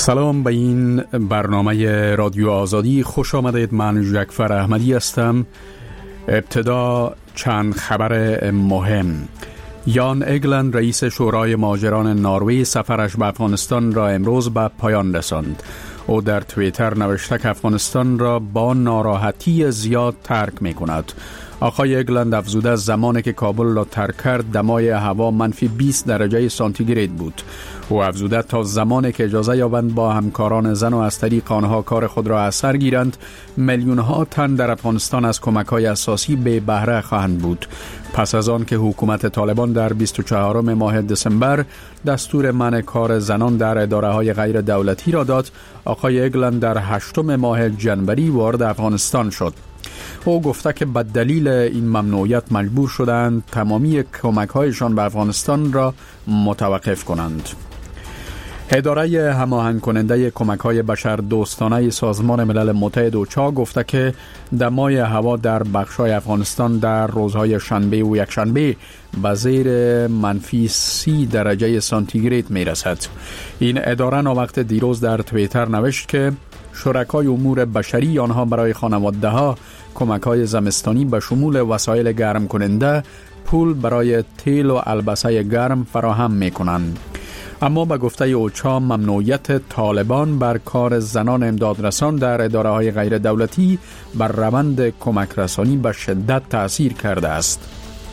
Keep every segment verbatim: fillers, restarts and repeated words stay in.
سلام به این برنامه رادیو آزادی خوش آمدید. من جعفر احمدی هستم. ابتدا چند خبر مهم. یان اگلند رئیس شورای مهاجران نروژ سفرش به افغانستان را امروز به پایان رساند. او در توییتر نوشته که افغانستان را با ناراحتی زیاد ترک می کند. آقای اگلند افزوده زمانی که کابل را ترک کرد دمای هوا منفی بیست درجه سانتیگراد بود. او افزوده تا زمانی که اجازه یابند با همکاران زن و از طریق آنها کار خود را از سر گیرند، میلیون ها تن در افغانستان از کمک های اساسی به بهره خواهند بود. پس از آن که حکومت طالبان در بیست و چهارم ماه دسامبر دستور منع کار زنان در اداره های غیر دولتی را داد، آقای اگلند در هشتم ماه جنوری وارد افغانستان شد. او گفته که به دلیل این ممنوعیت مجبور شدند تمامی کمک هایشان به افغانستان را متوقف کنند. اداره هماهنگ کننده کمک های بشر دوستانه سازمان ملل متحد اوچا گفته که دمای هوا در بخش‌های افغانستان در روزهای شنبه و یکشنبه به زیر منفی سی درجه سانتیگراد می رسد. این اداره وقت دیروز در توییتر نوشت که شرکای امور بشری آنها برای خانواده ها کمک های زمستانی به شمول وسایل گرم کننده، پول برای تیل و البسه گرم فراهم می کنند. اما به گفته اوچا ممنوعیت طالبان بر کار زنان امدادرسان در اداره های غیر دولتی بر روند کمک رسانی به شدت تأثیر کرده است.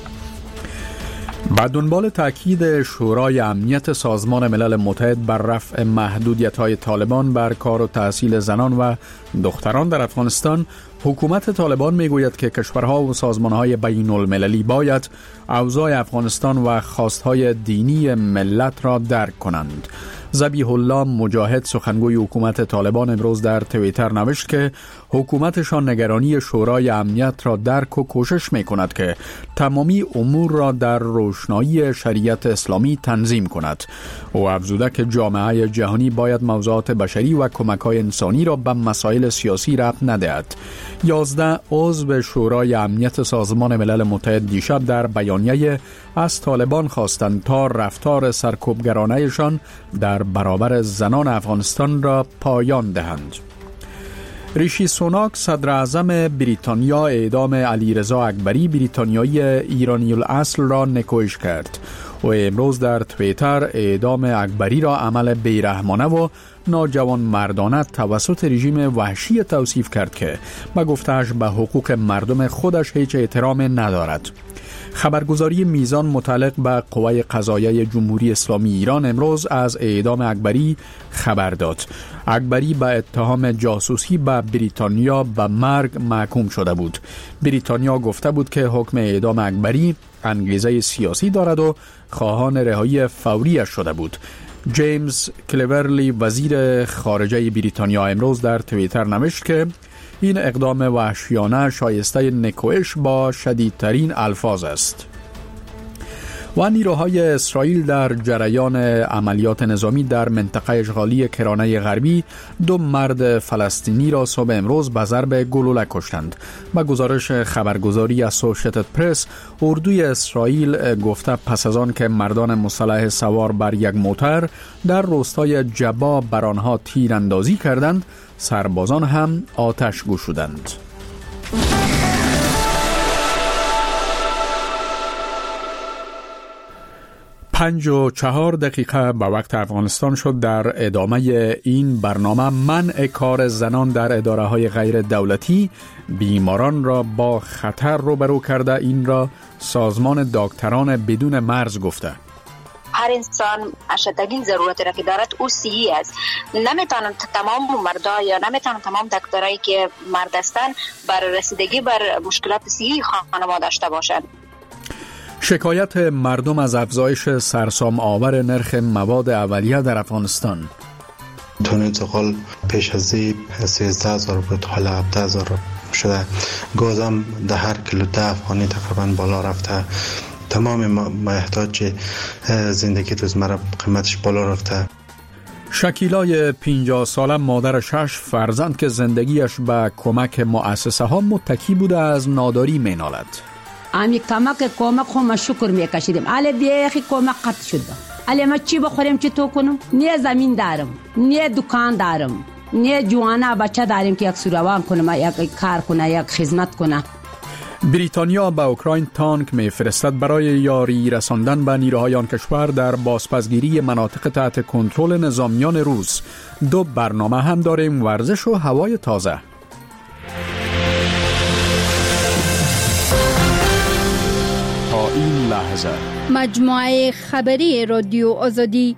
به دنبال تأکید شورای امنیت سازمان ملل متحد بر رفع محدودیت‌های طالبان بر کار و تحصیل زنان و دختران در افغانستان، حکومت طالبان میگوید که کشورها و سازمان‌های بین المللی باید اوضاع افغانستان و خواستهای دینی ملت را درک کنند. ذبیح الله مجاهد سخنگوی حکومت طالبان امروز در توییتر نوشت که حکومتشان نگرانی شورای امنیت را درک و کوشش می کند که تمامی امور را در روشنایی شریعت اسلامی تنظیم کند. او افزوده که جامعه جهانی باید موضوعات بشری و کمک‌های انسانی را به مسائل سیاسی ربط ندهد. یازده عضو شورای امنیت سازمان ملل متحد دیشب در بیانیه از طالبان خواستند تا رفتار سرکوبگرانه‌شان در برابر زنان افغانستان را پایان دهند. ریشی سوناک صدر اعظم بریتانیا اعدام علیرضا اکبری بریتانیایی ایرانی الاصل را نکوهش کرد. او امروز در توییتر اعدام اکبری را عمل بیرحمانه و ناجوان مردانه توسط رژیم وحشی توصیف کرد که به گفته‌اش به حقوق مردم خودش هیچ احترام ندارد. خبرگزاری میزان متعلق به قوه قضاییه جمهوری اسلامی ایران امروز از اعدام اکبری خبر داد. اکبری به اتهام جاسوسی به بریتانیا به مرگ محکوم شده بود. بریتانیا گفته بود که حکم اعدام اکبری انگیزه سیاسی دارد و خواهان رهایی فوریش شده بود. جیمز کلیورلی وزیر خارجه بریتانیا امروز در توییتر نوشت که این اقدام وحشیانه شایسته نکوهش با شدیدترین الفاظ است. و نیروهای اسرائیل در جریان عملیات نظامی در منطقه اشغالی کرانه غربی دو مرد فلسطینی را صبح امروز به ضرب گلوله کشتند. با گزارش خبرگزاری اسوسییتد پرس، اردوی اسرائیل گفته پس از آن که مردان مسلح سوار بر یک موتر در روستای جبا بر آنها تیراندازی کردند، سربازان هم آتش گشودند. پنج و چهار دقیقه به وقت افغانستان شد. در ادامه این برنامه منع کار زنان در اداره های غیر دولتی بیماران را با خطر روبرو کرده. این را سازمان دکتران بدون مرز گفته. هر انسان اشدترین ضرورتی را که دارد او صحی است. نمیتونن تمام مردا یا نمیتونن تمام دکترایی که مرد هستند بر رسیدگی بر مشکلات صحی خانواده داشته باشند. شکایت مردم از افزایش سرسام آور نرخ مواد اولیه در افغانستان. تون انتقال پیش از سیزده هزار بود، حالا هفده هزار شده. گاز هم در هر کیلو ده افغانی تقریبا بالا رفته. تمام محتاج زندگی روزمره قیمتش بالا رفته. شکیلای پنجاه ساله مادر شش فرزند که زندگیش به کمک مؤسسه ها متکی بوده از ناداری مینالد. امی کمک کمک خو ما شکر میکشیدیم. علی بیخی کمک قطع شد. علی ما چی بخوریم چی تو کنم؟ نه زمین دارم، نه دکان دارم، نه جوانا بچه داریم که یک سوروان کنه، یک کار کنه، یک خدمت کنه. بریتانیا به اوکراین تانک میفرستد برای یاری رساندن به نیروهای آن کشور در بازپسگیری مناطق تحت کنترل نظامیان روس. دو برنامه هم داریم، ورزش و هوای تازه. تا این لحظه مجموعه خبری رادیو آزادی.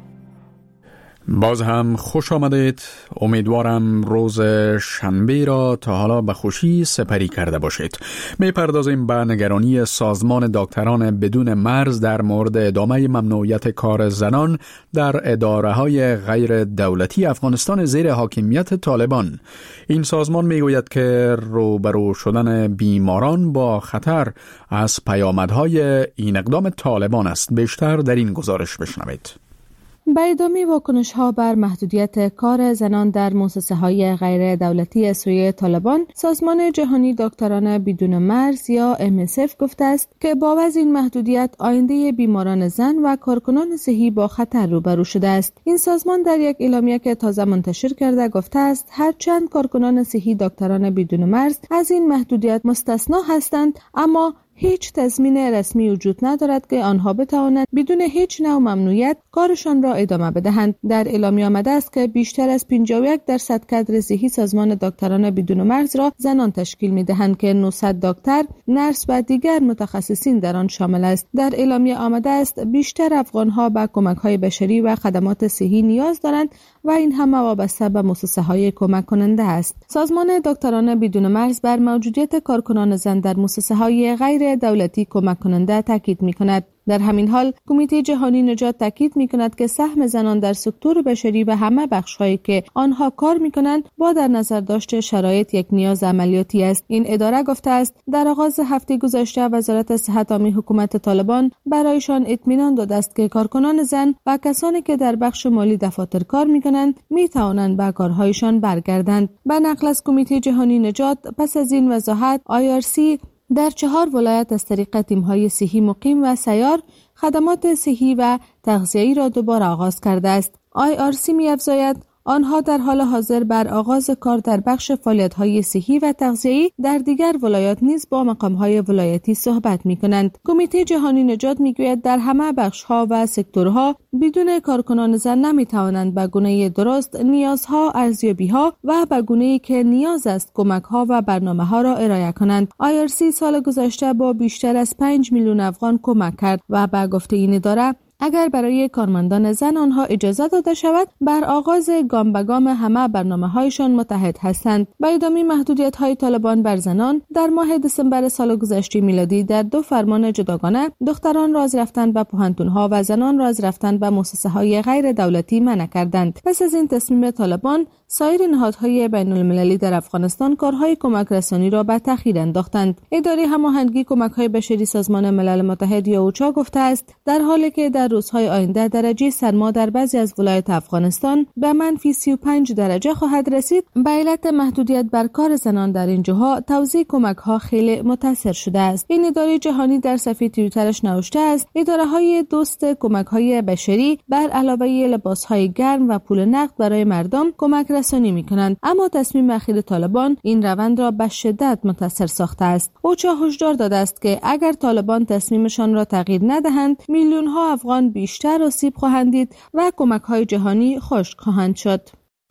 باز هم خوش آمدید. امیدوارم روز شنبه را تا حالا به خوشی سپری کرده باشید. می پردازیم به نگرانی سازمان دکتران بدون مرز در مورد ادامه ممنوعیت کار زنان در اداره های غیر دولتی افغانستان زیر حاکمیت طالبان. این سازمان می گوید که روبرو شدن بیماران با خطر از پیامدهای این اقدام طالبان است. بیشتر در این گزارش بشنوید. به ادامه واکنش‌ها بر محدودیت کار زنان در مؤسسه‌های غیر دولتی سوی طالبان، سازمان جهانی دکتران بدون مرز یا ام اس اف گفته است که با وضع این محدودیت آینده بیماران زن و کارکنان صحی با خطر روبرو شده است. این سازمان در یک اعلامیه که تازه منتشر کرده گفته است هرچند کارکنان صحی دکتران بدون مرز از این محدودیت مستثنا هستند، اما هیچ تضمین رسمی وجود ندارد که آنها بتوانند بدون هیچ نوع ممنوعیت کارشان را ادامه بدهند. در اعلامیه آمده است که بیشتر از پنجاه و یک درصد کادر صحی سازمان دکتران بدون مرز را زنان تشکیل می‌دهند که نهصد دکتر، نرس و دیگر متخصصین در آن شامل است. در اعلامیه آمده است بیشتر افغان‌ها به کمک‌های بشری و خدمات صحی نیاز دارند و این همه وابسته به مؤسسه‌های کمک کننده است. سازمان دکتران بدون مرز بر موجودیت کارکنان زن در مؤسسه‌های غیر دولتی کمک کننده تاکید می‌کند. در همین حال کمیته جهانی نجات تاکید می‌کند که سهم زنان در سکتور بشری و همه بخش‌هایی که آنها کار می‌کنند با در نظر داشت شرایط یک نیاز عملیاتی است. این اداره گفته است در آغاز هفته گذشته وزارت صحت عامه حکومت طالبان برایشان اطمینان داده است که کارکنان زن و کسانی که در بخش مالی دفاتر کار می‌کنند می‌توانند به کارهایشان برگردند. به نقل از کمیته جهانی نجات، پس از این وضاحت آی آر سی در چهار ولایت از طریق تیم‌های صحی مقیم و سیار خدمات صحی و تغذیه‌ای را دوباره آغاز کرده است. آی آر سی می‌افزاید آنها در حال حاضر بر آغاز کار در بخش فعالیت‌های صحی و تغذیه‌ای در دیگر ولایات نیز با مقام‌های ولایتی صحبت می‌کنند. کمیته جهانی نجات می‌گوید در همه بخش‌ها و سکتورها بدون کارکنان زن نمی‌توانند به گونه درست نیازها، ارزیابی‌ها و به گونه‌ای که نیاز است کمک‌ها و برنامه‌ها را ارائه کنند. آی آر سی سال گذشته با بیشتر از پنج میلیون افغان کمک کرد و به گفته این اداره اگر برای کارمندان زن آنها اجازه داده شود بر آغاز گام به گام همه برنامه‌هایشان متحد هستند. با ادامه محدودیت‌های طالبان بر زنان در ماه دسامبر سال گذشته میلادی در دو فرمان جداگانه دختران را از رفتن به پوهنتون‌ها و زنان را از رفتن به مؤسسه‌های غیر دولتی منع کردند. پس از این تصمیم طالبان سایر نهادهای بین‌المللی در افغانستان کارهای کمک رسانی را به تأخیر انداختند. اداره هماهنگی کمک‌های بشری سازمان ملل متحد یا اوچا گفته است در حالی که در روزهای آینده درجه سرما در بعضی از ولایات افغانستان به منفی سی و پنج درجه خواهد رسید، به علت محدودیت بر کار زنان در این جاها توزیع کمک‌ها خیلی متاثر شده است. این اداره جهانی در صفحه توییترش نوشته است اداره‌های دوست کمک‌های بشری بر علاوه لباس‌های گرم و پول نقد برای مردم کمک رسانی می‌کنند، اما تصمیم اخیر طالبان این روند را به شدت متاثر ساخته است. اوچا هشدار داده است که اگر طالبان تصمیمشان را تغییر ندهند میلیون‌ها افغان بیشتر آسیب خواهند دید و کمک‌های جهانی خشک خواهند شد.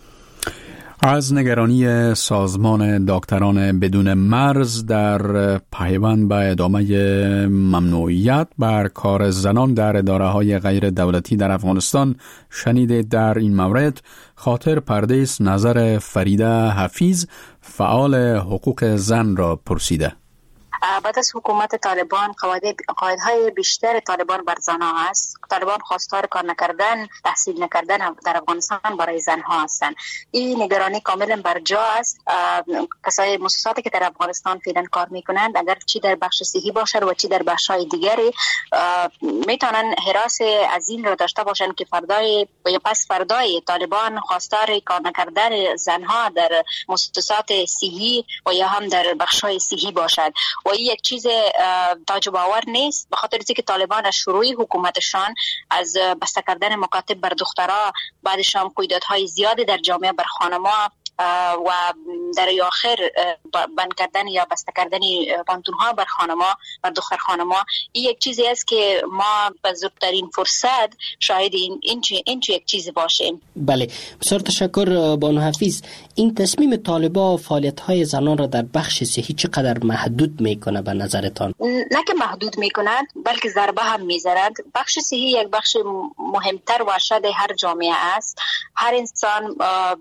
از نگرانی سازمان دکتران بدون مرز در پیوند به ادامه ممنوعیت بر کار زنان در اداره‌های غیر دولتی در افغانستان شنیده. در این مورد خاطر پردیس نظر فریده حفیظ فعال حقوق زن را پرسیده. بعد از حکومت طالبان قواعدهای بیشتر طالبان بر زنها است. طالبان خواستار کار نکردن، تحصیل نکردن در افغانستان برای زنها هستند. این نگرانی کاملا بر جا است. کسای مؤسساتی که در افغانستان فعلا کار میکنند اگر چی در بخش صحی باشد و چی در بخش‌های دیگری میتونن حراس از این را داشته باشند که فردای یا پس فردای طالبان خواستار کار نکردن زنها در مؤسسات صحی و یا هم در بخش‌های صحی باشد. و این یک چیز تعجب آور نیست، به خاطر اینکه طالبان از شروع حکومتشان از بسته کردن مکاتب بر دخترها، بعدش هم قیودهای زیادی در جامعه بر خانم‌ها و در آخر بند کردن یا بسته کردن پانتون‌ها بر خانم‌ها، بر دختر خانم‌ها، این یک چیزی است که ما به زودترین فرصت شاید این این چه این چه یک چیزی باشیم. بله، بسیار تشکر بانو حفیظ. این تصمیم طالبان فعالیت‌های زنان را در بخش صحی چقدر محدود میکنه به نظرتان؟ نه که محدود میکنند، بلکه ضربه هم میزنند. بخش صحی یک بخش مهمتر و اشد هر جامعه است. هر انسان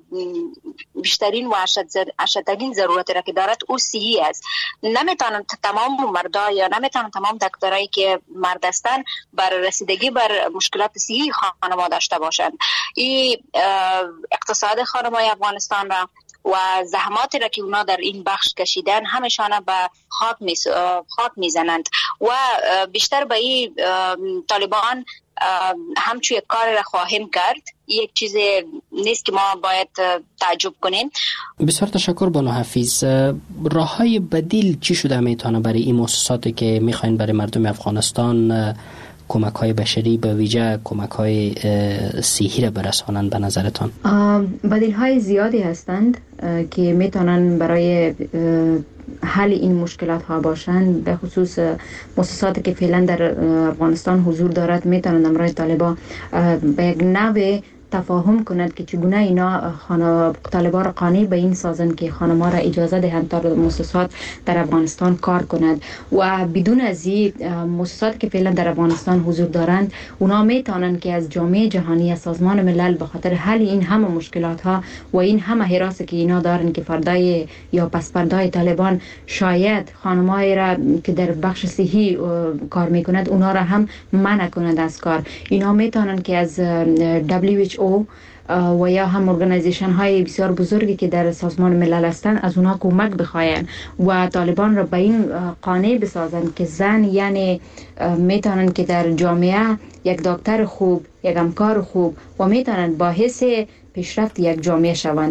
بیشترین و اشدترین ضرورتی را که دارد او صحی است. نمیتونن تمام مردا یا نمیتونن تمام دکترایی که مرد هستند بر رسیدگی بر مشکلات صحی خانم‌ها داشته باشند. این اقتصاد خانم‌های افغانستان را و زحماتی را که اونا در این بخش کشیدن همشان به خاک می خاک میزنند و بیشتر به این طالبان همچون یک کار را خواهیم کرد. یک چیز نیست که ما باید تعجب کنیم. بسیار تشکر بانو حفیظ. راههای بدیل چی شده میتونه برای این مؤسساتی که میخواین برای مردم افغانستان کمک های بشری به ویژه کمک های صحی را برسانند به نظرتان؟ بدیل های زیادی هستند که میتونن برای حل این مشکلات ها باشند. به خصوص مؤسساتی که فعلا در افغانستان حضور دارد میتونن امرای طالبان به یک نوع تفاهم کند که چگونه اینا خانه طالبان را قانع به این سازند که خانم‌ها را اجازه دهند تا مؤسسات در افغانستان کار کند و بدون از این مؤسسات که فعلا در افغانستان حضور دارند اونا میتونن که از جامعه جهانی، از سازمان ملل به خاطر حل این همه مشکلات ها و این همه حراسی که اینا دارن که فردای یا پس فردای طالبان شاید خانم‌های را که در بخش صحی کار میکند اونا را هم منع کند از کار. اینا میتونن که از دبلیو اچ او و یا هم ارگانیزیشن های بسیار بزرگی که در سازمان ملل هستند از اونها کمک بخواین و طالبان را به این قانع بسازند که زن یعنی میتونن که در جامعه یک دکتر خوب، یک همکار خوب و میتونن باعث پیشرفت یک جامعه شوند.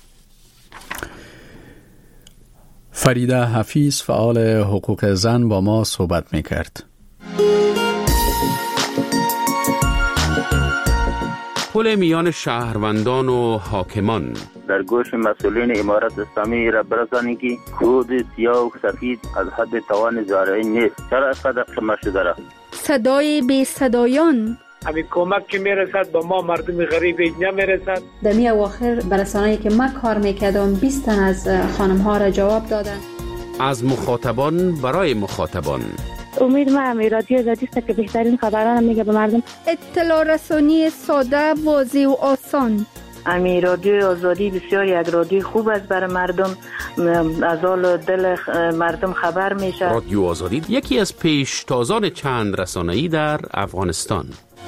فریده حفیظ، فعال حقوق زن، با ما صحبت میکرد. پل میان شهروندان و حاکمان در گوش مسئولین امارت اسلامی را برسانید که کود سیاه و سفید از حد توان زارعی نیست. چرا اینقدر کم شده را؟ صدای بی صدایان، همین کمک که میرسد با ما مردم غریب نمیرسد. در می اواخر برسانه‌ای که من کار میکردم بیست تن از خانم ها را جواب دادن. از مخاطبان برای مخاطبان. امید ما همی رادیو آزادی است که بهترین خبران میگه به مردم. اطلاع رسانی ساده، واضح و آسان. امی رادیو آزادی بسیار یک رادیو خوب است برای مردم، از حال دل مردم خبر میشه. رادیو آزادی یکی از پیشتازان چند رسانه‌ای در افغانستان.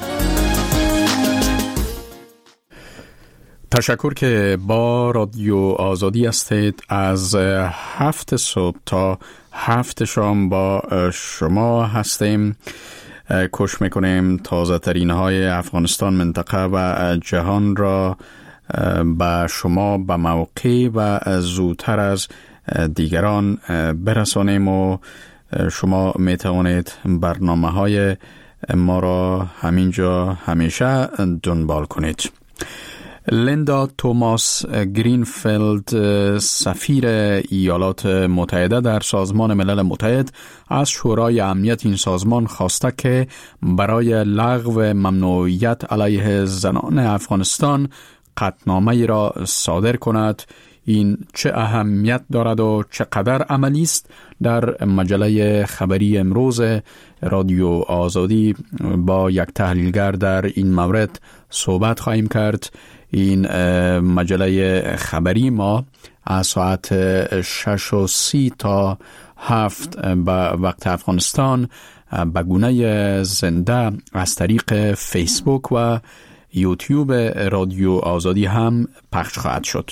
تشکر که با رادیو آزادی هستید. از هفت صبح تا هفت شام با شما هستیم. کوشش میکنیم تازه ترین های افغانستان، منطقه و جهان را به شما به موقع و زودتر از دیگران برسانیم و شما میتوانید برنامه های ما را همینجا همیشه دنبال کنید. لیندا توماس گرینفیلد، سفیر ایالات متحده در سازمان ملل متحد، از شورای امنیت این سازمان خواسته که برای لغو ممنوعیت علیه زنان افغانستان قطعنامه‌ای را صادر کند. این چه اهمیت دارد و چقدر عملی است؟ در مجله خبری امروز رادیو آزادی با یک تحلیلگر در این مورد صحبت خواهیم کرد. این مجله خبری ما از ساعت شش و سی تا هفت به وقت افغانستان به گونه زنده از طریق فیسبوک و یوتیوب رادیو آزادی هم پخش خواهد شد.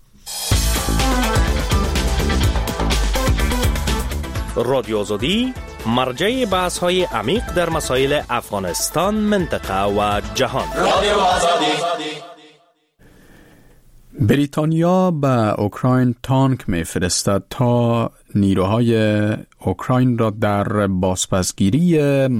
رادیو آزادی مرجع بحث های عمیق در مسائل افغانستان، منطقه و جهان. رادیو آزادی. بریتانیا به اوکراین تانک میفرستد تا نیروهای اوکراین را در بازپسگیری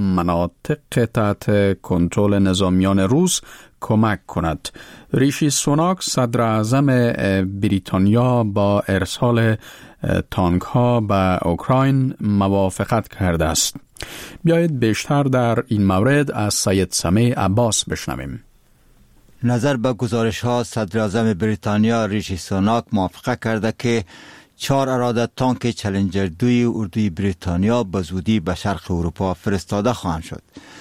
مناطق تحت کنترل نظامیان روس کمک کند. ریشی سوناک صدر اعظم بریتانیا با ارسال تانک ها به اوکراین موافقت کرده است. بیایید بیشتر در این مورد از سید سمیع عباس بشنویم. نظر به گزارش ها صدر اعظم بریتانیا ریشی سوناک موافقت کرده که چهار اراده تانک چالنجر دوی اردوی بریتانیا به زودی به شرق اروپا فرستاده خواهند شد.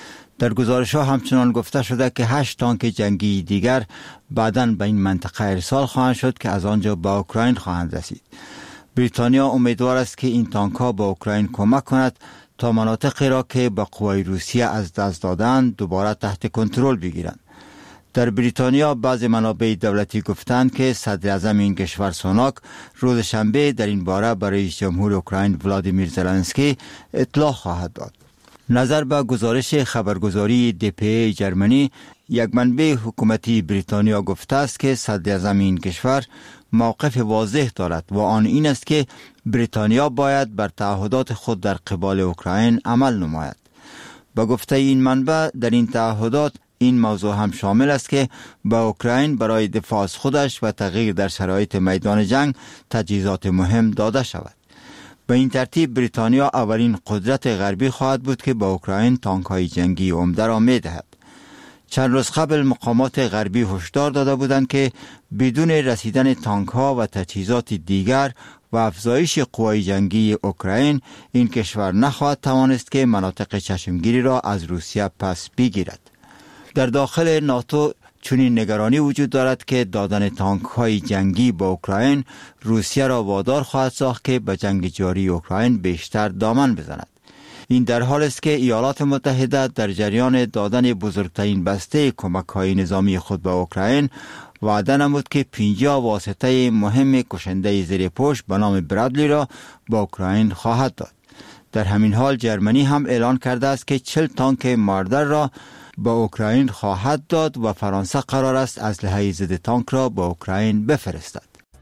در گزارش ها همچنان گفته شده که هشت تانک جنگی دیگر بعداً به این منطقه ارسال خواهند شد که از آنجا به اوکراین خواهند رسید. بریتانیا امیدوار است که این تانک ها به اوکراین کمک کند تا مناطقی را که به قوای روسیه از دست دادند دوباره تحت کنترل بگیرند. در بریتانیا بعض منابع دولتی گفتند که صدر اعظم این کشور سوناک روز شنبه در این باره برای رئیس جمهور اوکراین ولادیمیر زلنسکی اطلاع خواهد داد. نظر به گزارش خبرگزاری دی پی ای جرمنی، یک منبع حکومتی بریتانیا گفته است که صدر اعظم این کشور موقف واضح دارد و آن این است که بریتانیا باید بر تعهدات خود در قبال اوکراین عمل نماید. با گفته این منبع در این تعهدات این موضوع هم شامل است که به اوکراین برای دفاع از خودش و تغییر در شرایط میدان جنگ تجهیزات مهم داده شود. به این ترتیب بریتانیا اولین قدرت غربی خواهد بود که به اوکراین تانک‌های جنگی عمده را می‌دهد. چند روز قبل مقامات غربی هشدار داده بودند که بدون رسیدن تانک‌ها و تجهیزات دیگر و افزایش قوای جنگی اوکراین این کشور نخواهد توانست که مناطق چشمگیری را از روسیه پس بگیرد. در داخل ناتو چنین نگرانی وجود دارد که دادن تانک های جنگی به اوکراین روسیه را وادار خواهد ساخت که به جنگ جاری اوکراین بیشتر دامن بزند. این در حال است که ایالات متحده در جریان دادن بزرگترین بسته کمک های نظامی خود به اوکراین وعده نمود که پنجاه واسطه مهم کشنده زیر پشت به نام برادلی را به اوکراین خواهد داد. در همین حال جرمنی هم اعلان کرده است که چهل تانک ماردر را به اوکراین خواهد داد و فرانسه قرار است اسلحه ضد تانک را به اوکراین بفرستد.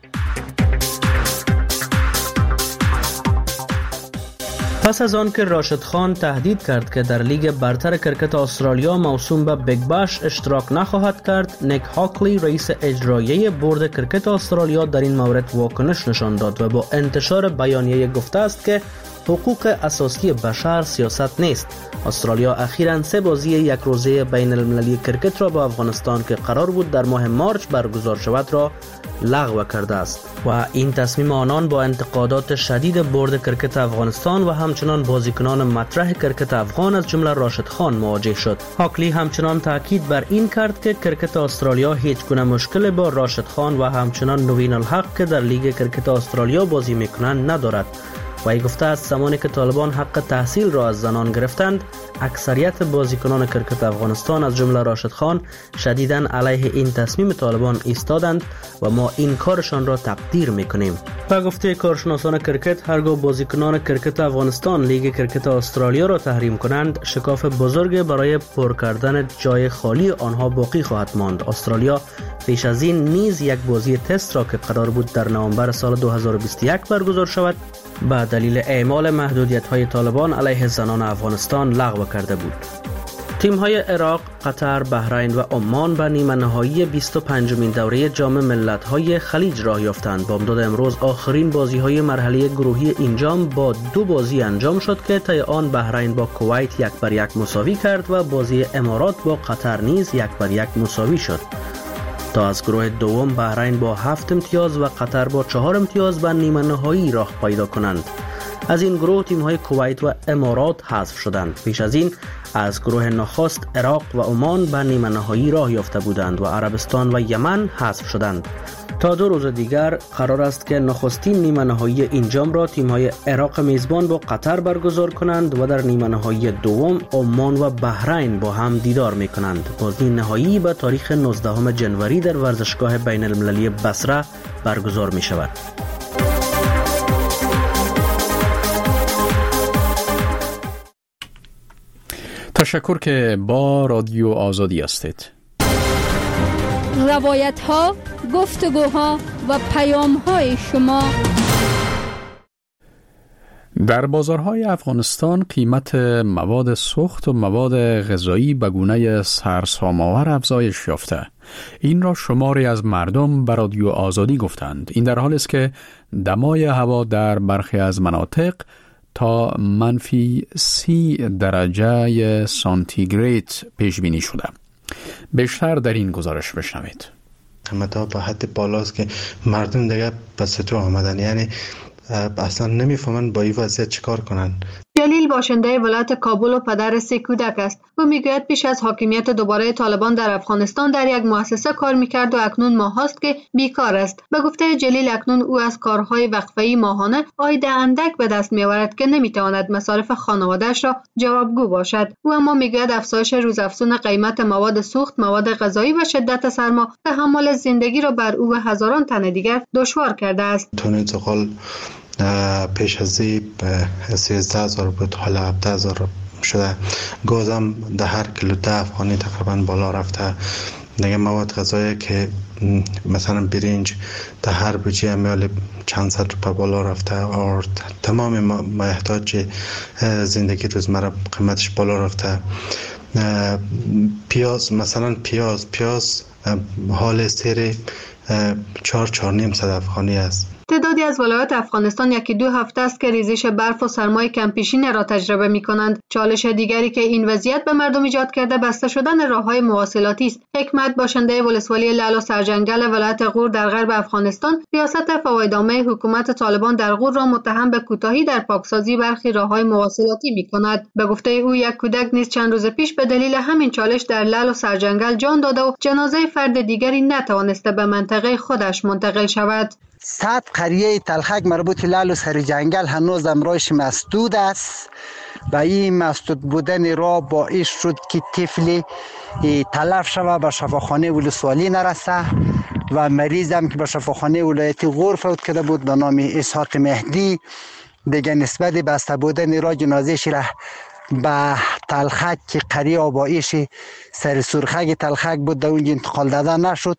پس از آن که راشد خان تهدید کرد که در لیگ برتر کرکت استرالیا موسوم به بیگ باش اشتراک نخواهد کرد، نیک هاکلی رئیس اجرایی بورد کرکت استرالیا در این مورد واکنش نشان داد و با انتشار بیانیه گفته است که حقوق اساسی بشر سیاست نیست. استرالیا اخیراً سه بازی یک روزه بین المللی کرکت را با افغانستان که قرار بود در ماه مارچ برگزار شود را لغو کرده است و این تصمیم آنان با انتقادات شدید بورد کرکت افغانستان و همچنان بازیکنان مطرح کرکت افغان از جمله راشد خان مواجه شد. هاکلی همچنان تاکید بر این کرد که کرکت استرالیا هیچ گونه مشکل با راشد خان و همچنان نوین الحق که در لیگ کرکت استرالیا بازی میکنند ندارد. و ای گفته است زمانی که طالبان حق تحصیل را از زنان گرفتند، اکثریت بازیکنان کرکت افغانستان از جمله راشد خان شدیداً علیه این تصمیم طالبان ایستادند و ما این کارشان را تقدیر میکنیم. و گفته کارشناسان کرکت هرگاه بازیکنان کرکت افغانستان لیگ کرکت استرالیا را تحریم کنند، شکاف بزرگ برای پر کردن جای خالی آنها باقی خواهد ماند. استرالیا پیش از این نیز یک بازی تست را که قرار بود در نوامبر سال دو هزار و بیست و یک برگزار شود به دلیل اعمال محدودیت‌های طالبان علیه زنان افغانستان لغو کرده بود. تیم‌های عراق، قطر، بحرین و عمان به نیمه نهایی بیست و پنجمین دوره جام ملت‌های خلیج راه یافتند. بامداد امروز آخرین بازی‌های مرحله گروهی این جام با دو بازی انجام شد که طی آن بحرین با کویت یک بر یک مساوی کرد و بازی امارات با قطر نیز یک بر یک مساوی شد. تا از گروه دوم بحرین با هفت امتیاز و قطر با چهار امتیاز به نیمه نهایی راه پیدا کنند. از این گروه تیم‌های کویت و امارات حذف شدند. پیش از این از گروه نخست عراق و عمان به نیمه نهایی راه یافته بودند و عربستان و یمن حذف شدند. تا دو روز دیگر قرار است که نخستین نیمه نهایی این جام را تیم‌های عراق میزبان با قطر برگزار کنند و در نیمه نهایی دوم عمان و بحرین با هم دیدار می‌کنند. بازی نهایی به تاریخ نوزدهم ژانویه در ورزشگاه بین المللی بصره برگزار می‌شود. تشکر که با رادیو آزادی هستید. روایت ها، گفتگوها و پیام های شما در بازارهای افغانستان قیمت مواد سوخت و مواد غذایی به گونه سرسام‌آور افزایش یافته. این را شماری از مردم به رادیو آزادی گفتند. این در حالی است که دمای هوا در برخی از مناطق تا منفی سی درجه سانتیگراد پیش بینی شده. بیشتر در این گزارش بشنوید. قیمت ها به حد بالاست که مردم دیگه به ستو آمدن، یعنی اصلا نمیفهمن با این وضعیت چیکار کنن. جلیل باشنده ولایت کابل و پدر سه کودک است. او میگوید پیش از حاکمیت دوباره طالبان در افغانستان در یک مؤسسه کار میکرد و اکنون ماه هاست که بیکار است. به گفته جلیل اکنون او از کارهای وقفه‌ای ماهانه عاید اندک به دست میآورد که نمیتواند مصارف خانواده‌اش را جوابگو باشد. او اما میگوید افزایش روزافزون قیمت مواد سوخت، مواد غذایی و شدت سرما تحمل زندگی را بر او و هزاران تن دیگر دشوار کرده است. تون انتقال پیش از سیزده هزار بود، حالا هفده هزار شده. گازم در هر کیلو ده افغانی تقریبا بالا رفته. دیگه مواد غذایی که مثلا برنج در هر بوجه میال چند صد روپیه بالا رفته و تمام محتاج زندگی روزمره قیمتش بالا رفته. پیاز مثلا پیاز پیاز حال سیر چهار چهار نیم صد افغانی است. تعدادی از ولایات افغانستان یکی دو هفته است که ریزش برف و سرمای کمپیشین را تجربه می کنند. چالش دیگری که این وضعیت به مردم ایجاد کرده بسته شدن راههای مواصلاتی است. حکمت باشنده ولسوالی لعل و سرجنگل ولایت غور در غرب افغانستان ریاست فوایدنامه حکومت طالبان در غور را متهم به کوتاهی در پاکسازی برخی راههای مواصلاتی می کند. به گفته او یک کودک نیز چند روز پیش به دلیل همین چالش در لعل و سرجنگل جان داده و جنازه فرد دیگری نتوانسته به منطقه خودش منتقل شود. صد قریه تلخک مربوط لعل و سرجنگل هنوز امرایش مسدود است و این مسدود بودن را باعث شد که طفل تلف شود به شفاخانه ولسوالی نرسه و مریض هم که به شفاخانه ولایتی غور فوت کرده بود به نام اسحاق مهدی دیگه نسبت بسته بودن را جنازه‌اش را به تلخک که قریه آبایش سر سرخک تلخک بود در اونجا انتقال داده نشد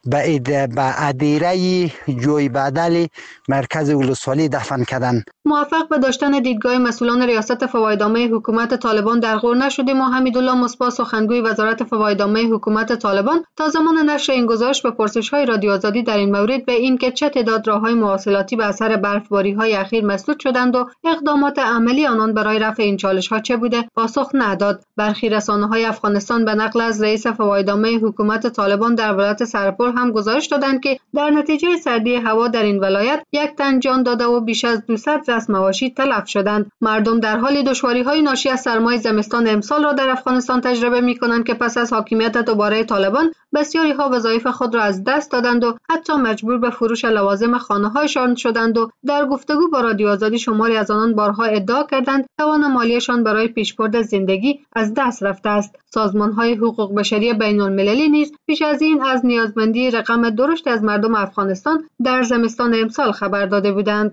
به ادیره جوی بدل مرکز ولسوالی دفن کردن. موفق به داشتن دیدگاه مسئولان ریاست فوایدنامه حکومت طالبان در غور نشدیم و حمیدالله مصباح سخنگوی وزارت فوایدنامه حکومت طالبان تا زمان نشر این گزارش به پرسش‌های رادیو آزادی در این مورد به این که چه تعداد راههای مواصلاتی به اثر برفباری‌های اخیر مسدود شدند و اقدامات عملی آنان برای رفع این چالش‌ها چه بوده پاسخ نداد. برخی رسانه‌های افغانستان به نقل از رئیس فوایدنامه حکومت طالبان در ولایت سرپل هم گزارش دادند که در نتیجه سردی هوا در این ولایت یک تن جان داده و بیش از دویست رأس مواشی تلف شدند. مردم در حال دشواری‌های ناشی از سرمای زمستان امسال را در افغانستان تجربه می‌کنند که پس از حاکمیت دوباره طالبان بسیاری ها وظایف خود را از دست دادند و حتی مجبور به فروش لوازم خانه‌هایشان شدند و در گفتگو با رادیو آزادی شماری از آنان بارها ادعا کردند توان مالیشان برای پیشبرد زندگی از دست رفته است. سازمان‌های حقوق بشری بین‌المللی نیز پیش از این از نیازمندی رقم درشت از مردم افغانستان در زمستان امسال خبر داده بودند.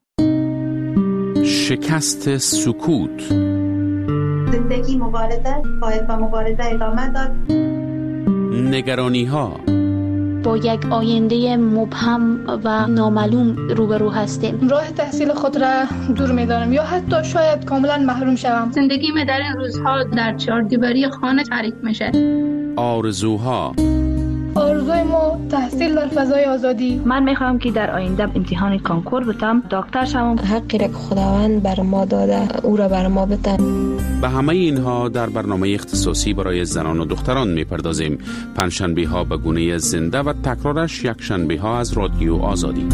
شکست سکوت. زندگی مبارزه باید با مبارزه ادامه داد. نگرانی ها. با یک آینده مبهم و نامعلوم روبرو هستیم. راه تحصیل خود را دور می‌دانم یا حتی شاید کاملا محروم شوم. زندگی در این روزها در چهاردیواری خانه تعریف میشه. آرزوها. آرزوی ما تحصیل در فضای آزادی. من میخوام که در آینده امتحان کنکور بتم، دکتر شوم. حقی را که خداوند بر ما داده او را بر ما بده. به همه اینها در برنامه اختصاصی برای زنان و دختران میپردازیم. پنجشنبه ها به گونه زنده و تکرارش یک شنبه ها از رادیو آزادی.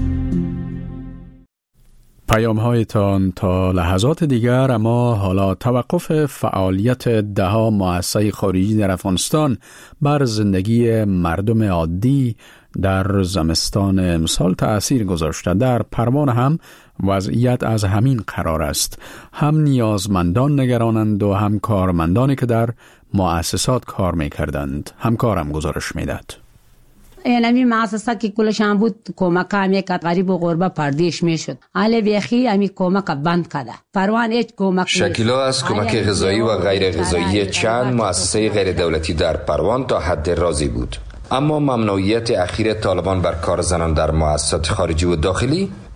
پیام هایتان تا لحظات دیگر. اما حالا توقف فعالیت دهها مؤسسه خارجی در افغانستان بر زندگی مردم عادی در زمستان امسال تأثیر گذاشته. در پروان هم وضعیت از همین قرار است. هم نیازمندان نگرانند و هم کارمندانی که در مؤسسات کار می‌کردند. همکارم گزارش می‌دهد. اینمی مؤسسه که کلشان بود کمک همی که غریب و غربه پردیش میشد. حالا بیخی همی کمک بند کرده. پروان هیچ کمک شکیلا از کمک غذایی و غیر غذایی چند مؤسسه غیر دولتی در پروان تا حد راضی بود. اما ممنوعیت اخیر طالبان بر کار زنان در مؤسسات خارجی و داخلی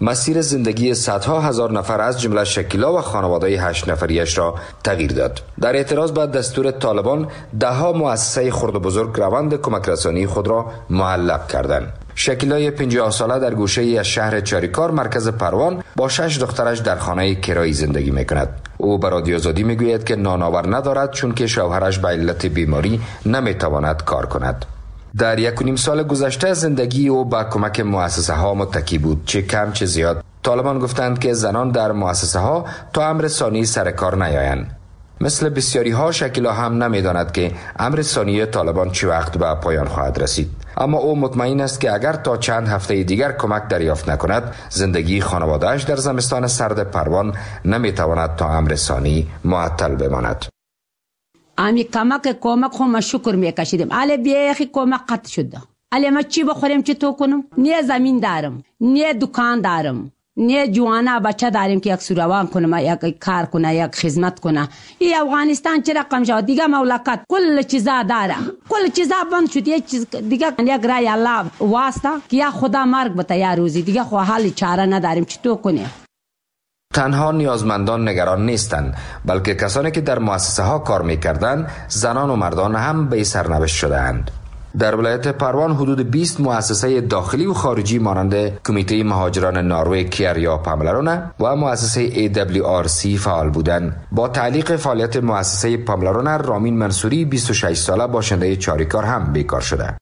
مسیر زندگی صدها هزار نفر از جمله شکیلا و خانواده هشت نفریش را تغییر داد. در اعتراض به دستور طالبان دهها مؤسسه خرد و بزرگ روند کمک رسانی خود را معلق کردند. شکیلای پنجاه ساله در گوشه از شهر چاریکار مرکز پروان با شش دخترش در خانه کرایی زندگی میکند. او به رادیو آزادی میگوید که نانآور ندارد چون که شوهرش به علت بیماری نمیتواند کار کند. در یک و نیم سال گذشته زندگی او به کمک مؤسسه ها متکی بود، چه کم چه زیاد. طالبان گفتند که زنان در مؤسسه ها تا امر ثانی سر کار نیایند. مثل بسیاری ها شکیلا هم نمیداند که امر ثانی طالبان چه وقت به پایان خواهد رسید، اما او مطمئن است که اگر تا چند هفته دیگر کمک دریافت نکند، زندگی خانواده‌اش در زمستان سرد پروان نمیتواند تا امر ثانی معطل بماند. امی کمک کمک خو ما شکر میکشیدیم، اله بیخی کمک قطع شده. اله ما چی بخوریم چی تو کنم؟ نه زمین دارم، نه دکان دارم، نه جوانا بچه داریم که یک سوروان کنه، یک کار کنه، یک خدمت کنه. این افغانستان چه رقم شد دیگه، مملکت کل چیزا داره، کل چیزا بند شد. یک چیز دیگه یک رای الله واسطه که یا خدا مرگ بده یا روزی دیگه، خو حال چاره نداریم چی تو کنه. تنها نیازمندان نگران نیستند، بلکه کسانی که در مؤسسه ها کار می‌کردند، زنان و مردان هم به سرنوشت شده‌اند. در ولایت پروان حدود بیست مؤسسه داخلی و خارجی مانند کمیته مهاجران نروژ کیر یا پاملارونه و مؤسسه ای دبلیو آر سی فعال بودند. با تعلیق فعالیت مؤسسه پاملارونه، رامین منصوری بیست و شش ساله باشنده چاریکار هم بیکار شده.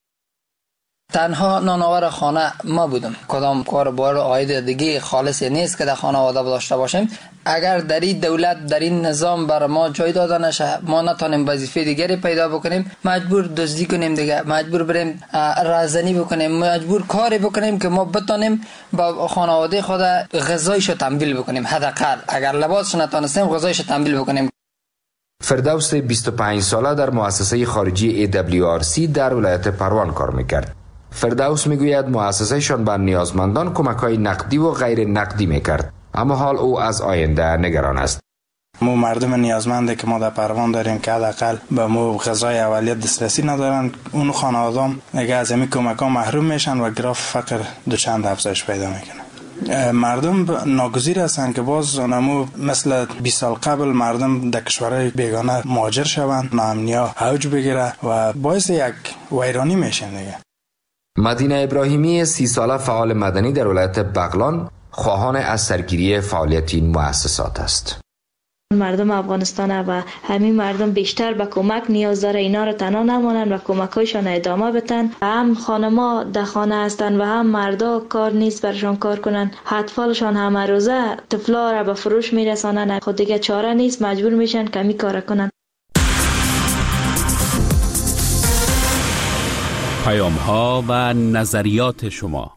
تنها نانآور خانه ما بودم. کدام کار بار عاید دیگه خالصی نیست که در خانواده داشته باشیم. اگر در این دولت در این نظام بر ما جای داده نشه، ما نتونیم وظیفه دیگری پیدا بکنیم، مجبور دزدی کنیم دیگه، مجبور بریم رازنی بکنیم، مجبور کاری بکنیم که ما بتونیم با خانواده خود غذایشو تامین بکنیم. حداقل اگر لباسش نتونستیم غذایشو تامین بکنیم. فردوس بیست و پنج ساله در مؤسسه خارجی ای دبلیو آر سی در ولایت پروان کار میکرد. فردوس میگوید مؤسسهشان به نیازمندان کمک‌های نقدی و غیر نقدی میکرد، اما حال او از آینده نگران است. مو مردم نیازمنده که ما در پروان داریم که حداقل به مو غذای اولیت دسترسی ندارن، اون خانواده‌ام دیگه از همین کمک‌ها محروم میشن و گراف فقر دو چند افزایش پیدا میکنه. مردم ناگزیر هستند که باز نمو مثل بیست سال قبل مردم در کشورهای بیگانه مهاجر شوند، ناامنی‌ها اوج بگیره و باعث یک ویرانی میشن دیگه. مدینه ابراهیمی سی ساله فعال مدنی در ولایت بغلان خواهان از سرگیری فعالیت این مؤسسات است. مردم افغانستان و همین مردم بیشتر به کمک نیاز داره، اینا رو تنها نمانن و کمکایشان ادامه بدن. هم خانما در خانه هستن و هم مردا کار نیست برشان کار کنن، اطفالشان همه روزه طفلا را به فروش میرسانن، خود دیگه چاره نیست، مجبور میشن کمی کار کنن. پیام ها و نظریات شما.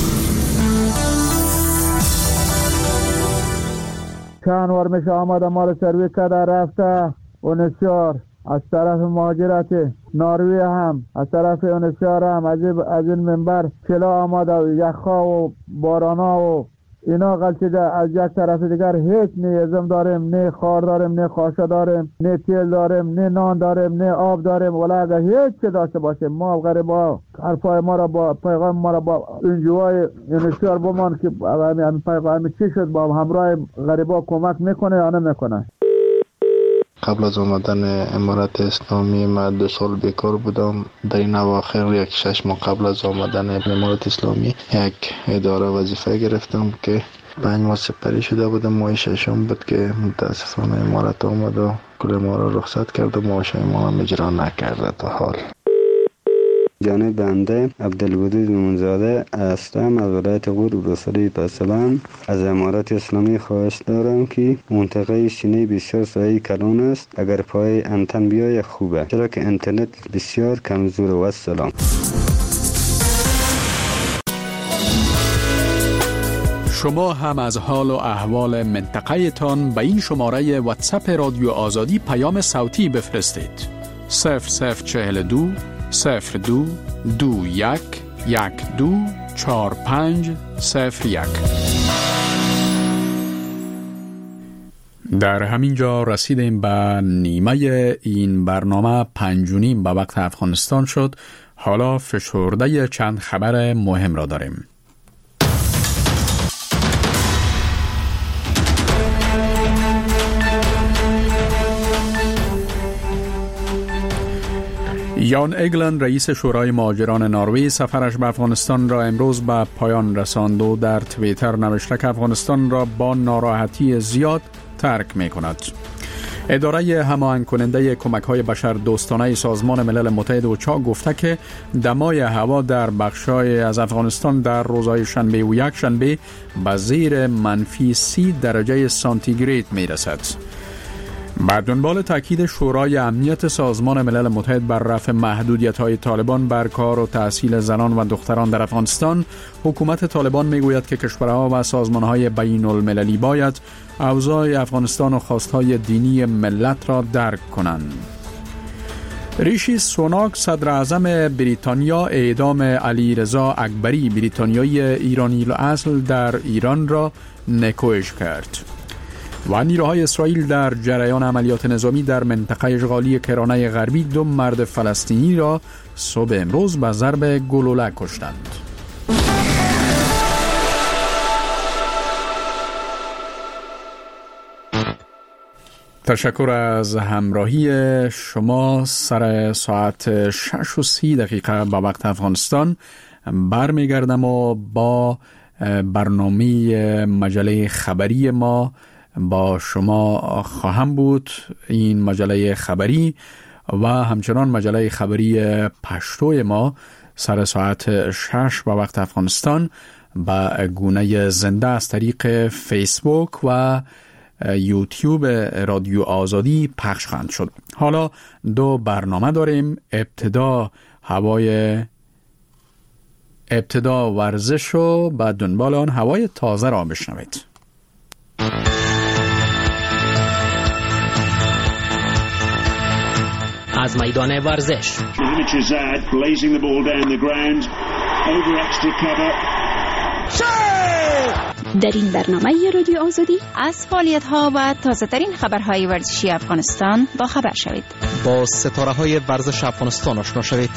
چند وار میشه آماده مال سروی کده رفته اونسیار از طرف مهاجرت ناروی هم از طرف اونسیار هم از این منبر کلا آماده و یخها و بارانا و اینا غلطیده. از یک طرف دیگر هیچ نه ازم داریم، نه خار داریم، نه خاشه داریم، نه تیل داریم، نه نان داریم، نه آب داریم. ولی اگر هیچ چه داشته باشیم ما غریبا حرفای ما را با پیغام ما را با انجوای یونیسیار بمان که همین پیغام چی شد با همراه غریبا کمک میکنه یا نمیکنه. قبل از آمدن امارت اسلامی من دو سال بیکار بودم. در این اواخر یک شش ماه قبل از آمدن امارت اسلامی یک اداره وظیفه گرفتم که پنج ماه سپری شده بودم. ماه ششم بود که متاسفانه امارت آمد و کل ما را رخصت کرد و معاشای ما هم اجرا نکرده تا حال. جانب بنده عبدالودود مومنزاده هستم از ولایت غور بلوچستان پسلان. از امارت اسلامی خواهش دارم که منطقه سینه بسیار سایه کلان است، اگر پای انتن بیای خوبه، چرا که اینترنت بسیار کمزور. و السلام. شما هم از حال و احوال منطقه تان به این شماره واتساپ رادیو آزادی پیام صوتی بفرستید. صفر صفر چهل دو صفر دو دو یک یک دو چار پنج صفر یک. در همین جا رسیدیم به نیمه این برنامه. پنج و نیم به وقت افغانستان شد. حالا فشرده چند خبر مهم را داریم. یان ایگلند رئیس شورای مهاجران نروژ سفرش به افغانستان را امروز به پایان رساند و در توییتر نوشته که افغانستان را با ناراحتی زیاد ترک می کند. اداره هماهنگ کننده کمک‌های بشر دوستانه سازمان ملل متحد اوچا گفته که دمای هوا در بخش‌های از افغانستان در روزهای شنبه و یک شنبه به زیر منفی سی درجه سانتیگراد می‌رسد. بعد دنبال تاکید شورای امنیت سازمان ملل متحد بر رفع محدودیت‌های طالبان بر کار و تحصیل زنان و دختران در افغانستان، حکومت طالبان میگوید که کشورها و سازمان‌های بین المللی باید اوضاع افغانستان و خواست‌های دینی ملت را درک کنند. ریشی سوناک صدر اعظم بریتانیا اعدام علی رضا اکبری بریتانیایی ایرانی الاصل در ایران را نکوهش کرد. و نیروهای اسرائیل در جریان عملیات نظامی در منطقه اشغالی کرانه غربی دو مرد فلسطینی را صبح امروز به ضرب گلوله کشتند. تشکر از همراهی شما. سر ساعت شش و سی دقیقه به وقت افغانستان برمیگردم و با برنامه مجله خبری ما با شما خواهم بود. این مجله خبری و همچنان مجله خبری پشتوی ما سر ساعت شش به وقت افغانستان به گونه زنده از طریق فیسبوک و یوتیوب رادیو آزادی پخش خواهند شد. حالا دو برنامه داریم. ابتدا هوای ابتدا ورزش و بعد دنبال آن هوای تازه را بشنوید. از میدان ورزش در این برنامه رادیو آزادی از فعالیت‌ها و تازه‌ترین خبرهای ورزشی افغانستان با خبر شوید. با ستاره‌های ورزش افغانستان آشنا شوید.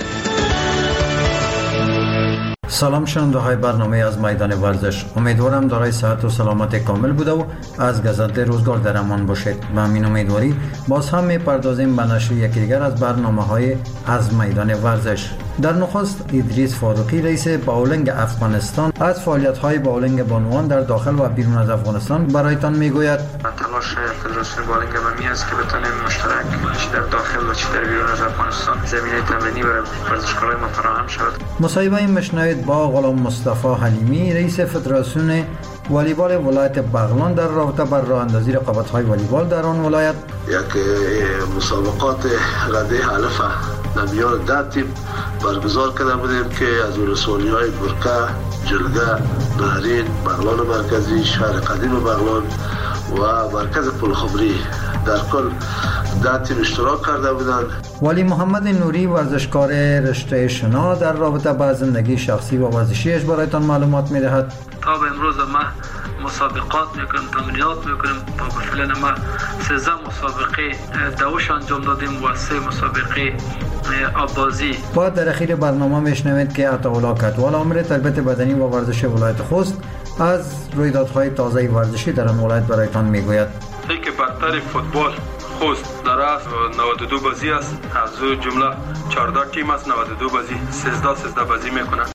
سلام شنونده های برنامه از میدان ورزش. امیدوارم دارای صحت و سلامت کامل بوده و از گذشته روزگار در امان باشید. با همین امیدواری باز هم میپردازیم به نشر یکی دیگر از برنامه های از میدان ورزش. در نخست ادریس فاروقی رئیس باولنگ افغانستان از فعالیت های باولنگ بانوان در داخل و بیرون از افغانستان برایتان میگوید. تلاش فدراسیون باولنگ بمی است که بتونیم مشترک چه در داخل و چه در بیرون از افغانستان زمینه تمرینی برای ورزشکارای ما فراهم شود. مصاحبه مشنوید با غلام مصطفی حلیمی رئیس فدراسیون والیبال ولایت بغلان در رابطه با راه اندازی رقابت‌های والیبال در آن ولایت. یک مسابقات رده الف نمیان ده تیم برگزار کرده بودیم که از ولسوالی‌های برکه، جلگه، بحرین، بغلان مرکزی، شهر قدیم بغلان و مرکز پلخمری در کل ده تیم اشتراک کرده بودند. ولی محمد نوری ورزشکار رشته شنا در رابطه با زندگی شخصی و ورزشیش برایتان معلومات می‌دهد. تا به امروز ما مسابقات میکنیم، تمرینات میکنیم. تا به فعلا ما سیزده مسابقه دوش انجام دادیم و سه مسابقه آبازی. بعد در اخیر برنامه میشنوید که عطاالله کدوال آمر تربیت بدنی و ورزش ولایت خوست از رویدادهای تازه ورزشی در آن ولایت برایتان میگوید. که برتر فوتبال خوست در است نود و دو بازی است. از جمله چهارده تیم است. نود و دو بازی سیزده سیزده بازی میکنند.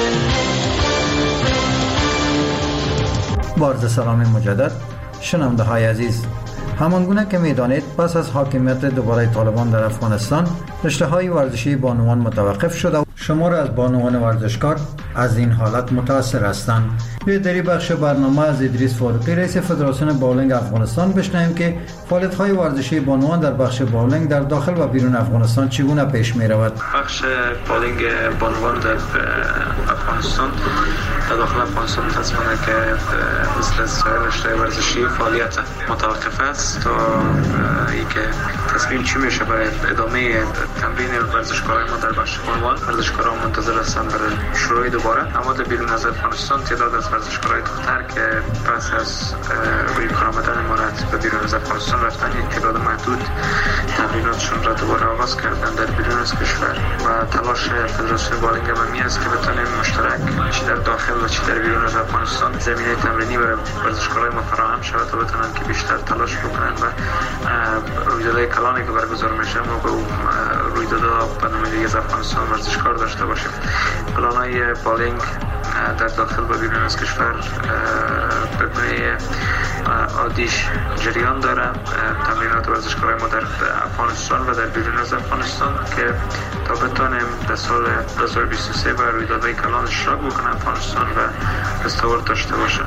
بارز سلام مجدد شنونده های عزیز. همانگونه که میدانید پس از حاکمیت دوباره طالبان در افغانستان رشته های ورزشی بانوان متوقف شده و شمار از بانوان ورزشکار از این حالت متاثر هستند. در این بخش برنامه از ادریس فاروقی رئیس فدراسیون باولنگ افغانستان بشنویم که فعالیت های ورزشی بانوان در بخش باولنگ در داخل و بیرون افغانستان چگونه پیش می رود. بخش باولنگ بانوان در افغانستان در داخل افغانستان متاسفانه که مثل سایر رشته ورزشی فعالیت متوقف است تا اینکه تصمیم چی میشه برای ادامه تمرین ورزشکارای ما در بخش بانوان. ورزشکاران منتظر هستند برای شروع دوباره. اما در بیرون از افغانستان تعداد از ورزشکارای دختر که پس از روی کار آمدن ما حکومت به بیرون از افغانستان رفتن، یک تعداد محدود تمریناتشون را دوباره آغاز کردن در بیرون از کشور و تلاش فدراسیون بالینگ هم است که بتونیم مشترک چی در داخل و چی در بیرون از افغانستان زمینه تمرینی برای ورزشکارای ما فراهم شود تا بتونن که بیشتر تلاش بکنن و رویدادهای کلانی که برگزار میشه ما به رویدادها به نمایندگی از افغانستان ورزشکار داشته باشیم. پلان‌های بالینگ در داخل و بیرون از کشور به گونه عادیش جریان داره. تمرینات ورزشکارای ما در افغانستان و در بیرون از افغانستان که تا بتونیم در سال دو هزار و بیست و سه و رویدادهای کلان اشتراک بکنه افغانستان و دستاورد داشته باشه.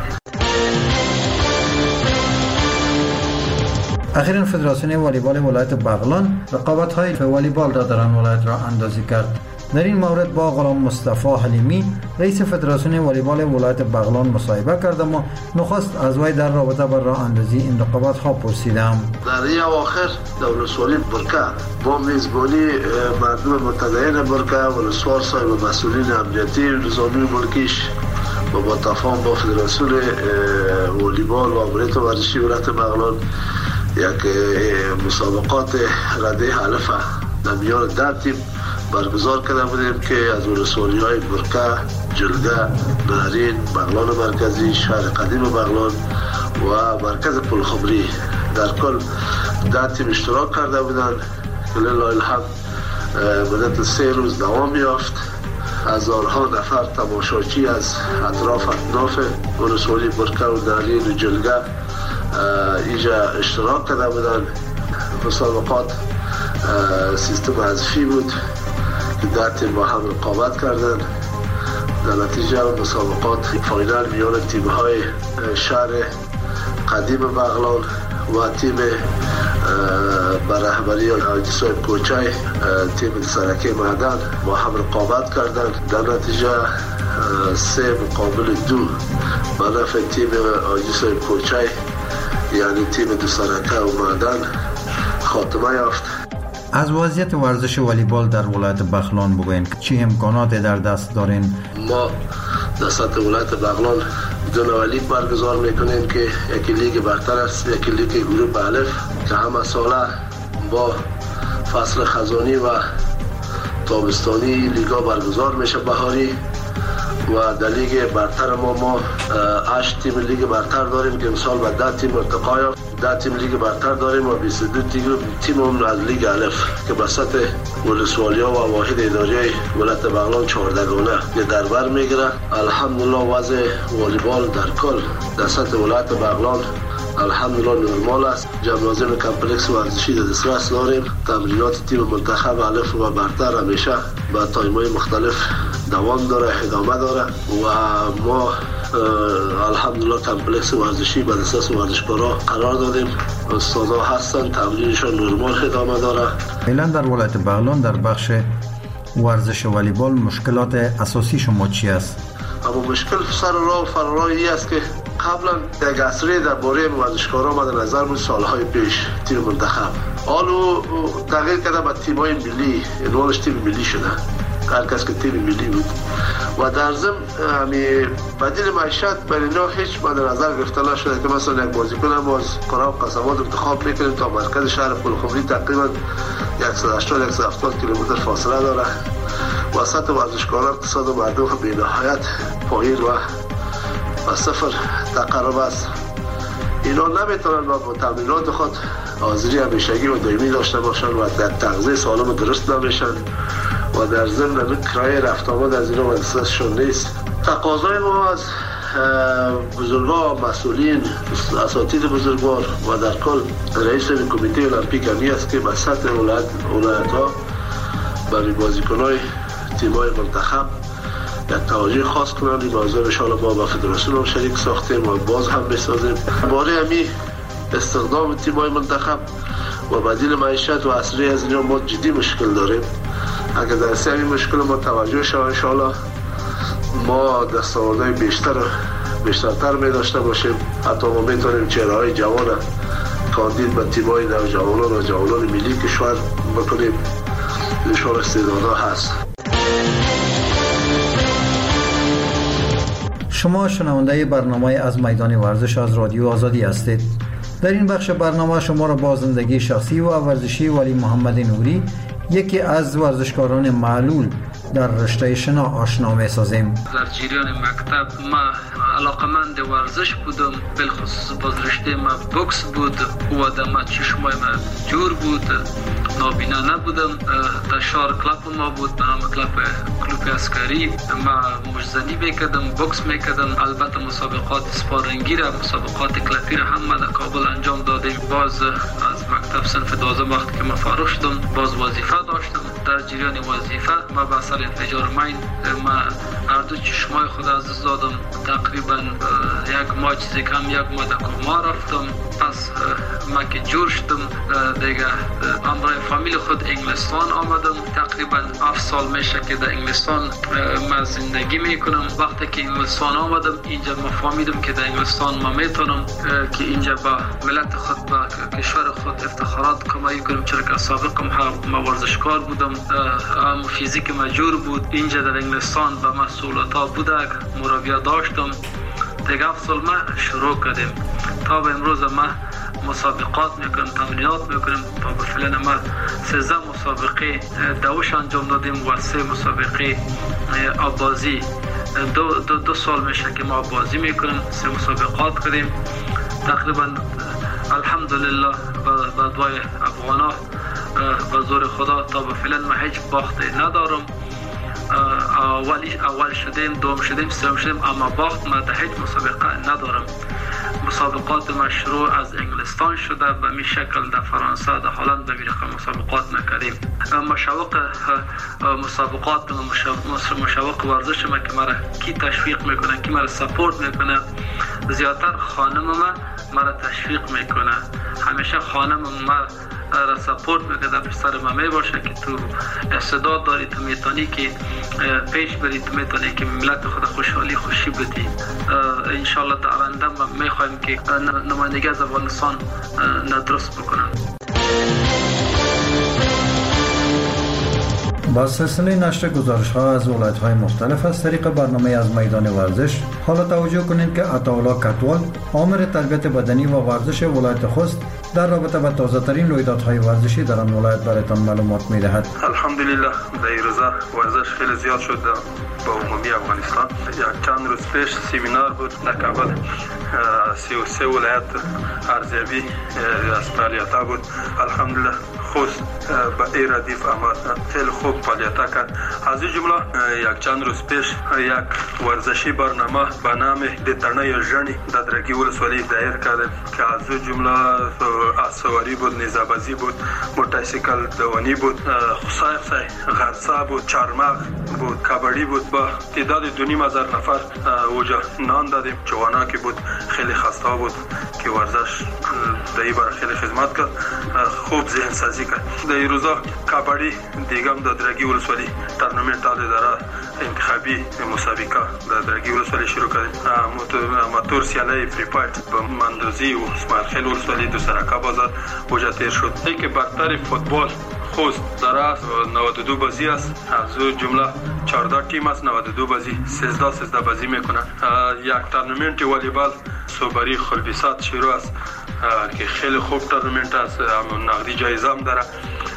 اخیراً فدراسیون والیبال ولایت بغلان رقابت‌های والیبال را در آن ولایت را اندازی کرد. در این مورد با غلام مصطفی حلیمی رئیس فدراسیون والیبال ولایت بغلان مصاحبه کردم و نخست از وی در رابطه با راه اندازی این رقابت‌ها پرسیدم. در این اواخر دولت‌سوالی برکه با میزبانی مردم متدین برکه و نسوار صاحب و مسئولین امنیتی نظامی ملکیش و با تفاهم با فدراسیون والیبال و امنیت ورزشی ولایت بغلان یک مسابقات رده علفه در میان ده تیم برگزار کرده بودیم که از ولسوالی های برکه، جلگه، بحرین، بغلان مرکزی، شهر قدیم بغلان و مرکز پلخمری در کل ده تیم اشتراک کرده بودند که لله الحمد مدت سه روز دوام یافت. هزارها نفر تماشاچی از اطراف اطراف ولسوالی برکه و بحرین و جلگه اینجا اشتراک کرده بودند. مسابقات سیستم حذفی بود که ده تیم با هم رقابت کردند. در نتیجه مسابقات فاینال میان تیم های شهر قدیم بغلان و تیم بر رهبری حاجی صاحب کوچای تیم سرکی معدن با هم رقابت کردند. در نتیجه سه مقابل دو به نفع تیم حاجی صاحب کوچای یعنی تیم دو سرکه و معدن خاتمه یافت. از وضعیت ورزش والیبال در ولایت بغلان بگوین که چه امکاناتی در دست دارین؟ ما در سطح ولایت بغلان دو نوع لیگ برگزار میکنیم که یکی لیگ برتر است، یکی لیگ گروه الف که همه ساله با فصل خزانی و تابستانی لیگا برگزار میشه بهاری. و در لیگ برتر ما ما هشت تیم لیگ برتر داریم که امسال با ده تیم ارتقا یافت. ده تیم لیگ برتر داریم و بیست و دو تیم هم از لیگ الف که به سطح ولسوالیا و واحد اداری ولایت بغلان چهاردگانه در بر میگیره. الحمدلله وضع والیبال در کل در سطح ولایت بغلان الحمدلله نرمال است. جمنازیم کمپلکس ورزشی در دسترس داریم. تمرینات تیم منتخب الف و برتر همیشه با تایم‌های مختلف دوام داره، ادامه داره و ما الحمدلله کمپلکس ورزشی به دسترس ورزشکارا قرار دادیم. استادا هستن، تمرینشان نرمال ادامه داره. فعلا در ولایت بغلان در بخش ورزش والیبال مشکلات اساسی شما چی است؟ اما مشکل سر راه و فراراهی است که قبلا یک عصری در باره ورزشکارا مد نظر بود سالهای پیش تیم منتخب حالو تغییر کرده به تیم‌های ملی، انوالش تیم ملی شده، هر کس که تیم ملی بود و در ضمن همی بدیل معیشت بر اینا هیچ مد نظر گرفته نشده که مثلا یک بازیکن ما از قرا و قصبات انتخاب میکنیم تا مرکز شهر پلخمری تقریبا صد و هشتاد صد و هفتاد کیلومتر فاصله داره. وسط ورزشکاران اقتصاد و مردم به نهایت پایین و و صفر تقرب است. اینا نمیتونن با تمرینات خود حاضری همیشگی و دائمی داشته باشن و در تغذیه سالم درست نمیشن و در ضمن کرایه رفت آمد از اینا دستشون نیست. تقاضای ما از بزرگان و مسئولین اساتید بزرگوار و در کل رئیس کمیته المپیک همی است که به سطح ولایت ولایت ها برای بازیکن‌های تیم‌های منتخب یک توجه خاص کنند. این موضوع انشاءالله ما با فدراسیون هم شریک ساختیم و باز هم بسازیم. باره همی استخدام تیم‌های منتخب و بدیل معیشت و اصلی از اینجا ما جدی مشکل داریم. اگر در سه همین مشکل ما توجه شد انشاءالله ما دستاوردهای بیشتر بیشترتر می داشته باشیم. حتی ما میتونیم چهره‌های جوان کاندید به تیم‌های نوجوانان و جوانان ملی کشور بکنیم. انشاءالله استعدادها هست. شما شنونده برنامه از میدان ورزش از رادیو آزادی هستید. در این بخش برنامه شما را با زندگی شخصی و ورزشی ولی محمد نوری، یکی از ورزشکاران معلول در رشته شنا آشنا می سازیم. در جریان مکتب ما علاقمند ورزش بودم، بالخصوص باز رشته ما بوکس بود و در ما چشمای ما جور بود، نابینا نبودم. در شهر کلاب ما بود به نام کلاب کلوب عسکری. ما مجزنی میکردم، بوکس میکردم. البته مسابقات سپارینگی را، مسابقات کلپی را هم ما در کابل انجام دادیم. باز از مکتب صنف دوازدهم وقتی که ما فارغ شدم باز وظیفه داشتم. در جریان وظیفه ما به اثر انفجار مین ما هر دو چشمای خود از دست دادم. تقریبا یک ماه چیزی کم یک ماه در کما رفتم. پس ما که جور شدم دیگه همراه فامیل خود انگلستان آمدم. تقریبا هفت سال میشه که در انگلستان ما زندگی میکنم. وقتی که انگلستان آمدم اینجا ما فهمیدم که در انگلستان ما میتونم که اینجا با ملت خود با کشور خود افتخارات کمایی کنم، چرا که سابقم ما ورزشکار بودم. هم فیزیک مجور بود. اینجا در انگلستان با مسئولیت‌ها بوده، مربی داشتم. دیگه هفت سال ما شروع کردیم تا به امروز ما مسابقات میکنیم، تمرینات میکنیم. تا به فعلا ما سیزده مسابقه دوش انجام دادیم و سه مسابقه آبازی. دو, دو, دو سال میشه که ما آبازی میکنیم، سه مسابقات کردیم. تقریبا الحمدلله با دعای افغانا و زور خدا تا به فعلا ما هیچ باختی ندارم. اولی اول شدیم، دوم شدیم، سوم شدیم، اما باخت ما در هیچ مسابقه ندارم. مسابقات ما شروع از انگلستان شده، به می شکل در فرانسه، در هلند به می رقم مسابقات نکردیم. مشوق مسابقات و مشوق ورزش ما که مرا کی تشویق میکنه، کی مرا سپورت میکنه، زیادتر خانم ما مرا تشویق میکنه. همیشه خانم ما را سپورت میکنه، در سر ما می باشه که تو استعداد داری، تو میتونی که پیش بری، تو میتونی که ملت خود خوشحالی خوشی بدی. انشالله در آینده ما میخوایم که نمایندگی از افغانستان ندرست بکنم. با سلسله نشر گزارش‌ها از ولایت‌های مختلف از طریق برنامه از میدان ورزش، حالا توجه کنید که عطاالله کتوال، آمر تربیت بدنی و ورزش ولایت خوست، در رابطه با تازه‌ترین رویدادهای ورزشی در آن ولایت برایتان معلومات می‌دهد. الحمدلله در این روزا ورزش خیلی زیاد شد با عمومی افغانستان. یک چند روز پیش سمینار بود در کابل، سی و سه ولایت ارزیابی از فعالیت‌ها بود. الحمدلله خوست به این ردیف آمد، خیلی خوب فعالیت‌ها کرد. از این جمله یک چند روز پیش یک ورزشی برنامه به نام دترنه ژنی در درگی ولسوالی دایر کردیم که از این جمله اسواری بود، نیزه‌بازی بود، موتورسیکل دوانی بود، خصای خصای غرسا بود، چارمغ بود، کبڈی بود. با تعداد دو نیم هزار نفر اوجا نان دادیم. جوانا که بود خیلی خسته بود که ورزش در این باره خیلی خدمت کرد، خوب ذهن سازی کرد. در این روزا کبڈی دیگم در درگی ولسوالی تورنمنت داره انتخابی مسابقه در درگی ولسوالی شروع کردیم. اماتور سیالی فری فایت با مندوزی و اسماعیل خیل ولسوالی دو سرکا بازار اوجا تیر شد. که برتر فوتبال خوست در است نود و دو بازی است. از او جمله چهارده تیم است، نود و دو بازی، سیزده سیزده بازی میکنن. یک تورنمنت والیبال صوبری خلبیسات شروع است که خیلی خوب تورنمنت است، نقدی جایزه هم داره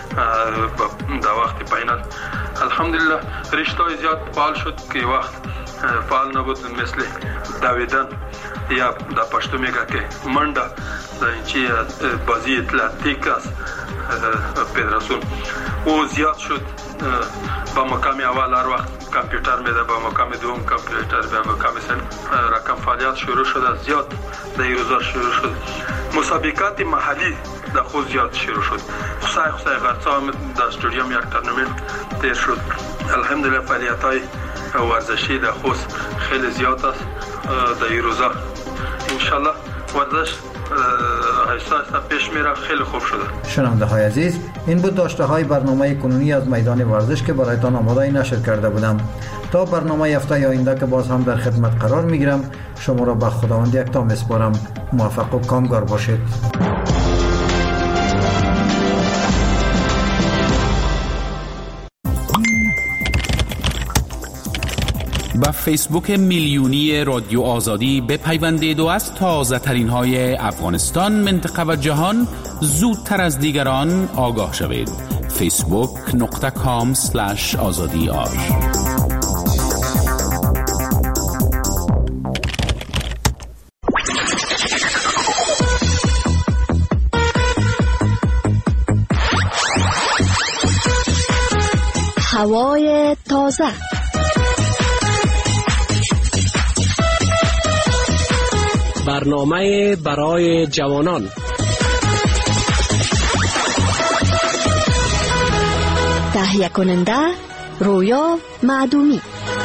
در وقت فاینال. الحمدلله رشته‌های زیاد فعال شد که وقت فعال نبود، مثل دویدن یا در پشتو میگه که منډه در اینچی بازی اتلتیک است فدراسیون او زیاد شد. با مقام اول هر وقت کامپیوتر میده، با مقام دوم کامپیوتر، با مقام سوم رقم فعالیت شروع شد. زیاد در این روزا شروع شد. مسابقات محلی در خود زیاد شروع شد. خصای خصای غرسا هم در استودیوم یک تورنمنت تیر شد. الحمدلله فعالیت های ورزشی در خود خیلی زیاد است در این روزا. انشالله ورزش آهسته آهسته پیش میره، خیلی خوب شده. شنونده های عزیز، این بود داشته های برنامه کنونی از میدان ورزش که برایتان آماده نشر کرده بودم. تا برنامه هفته آینده که باز هم در خدمت قرار میگیرم، شما را به خداوند یکتا میسپارم. موفق و کامگار باشید. به فیسبوک میلیونی رادیو آزادی بپیوندید و از تازه ترین های افغانستان، منطقه و جهان زودتر از دیگران آگاه شوید. فیسبوک نقطه کام سلش آزادی آر. هوای تازه. برنامه برای جوانان. تهیه کننده رویا معدومی.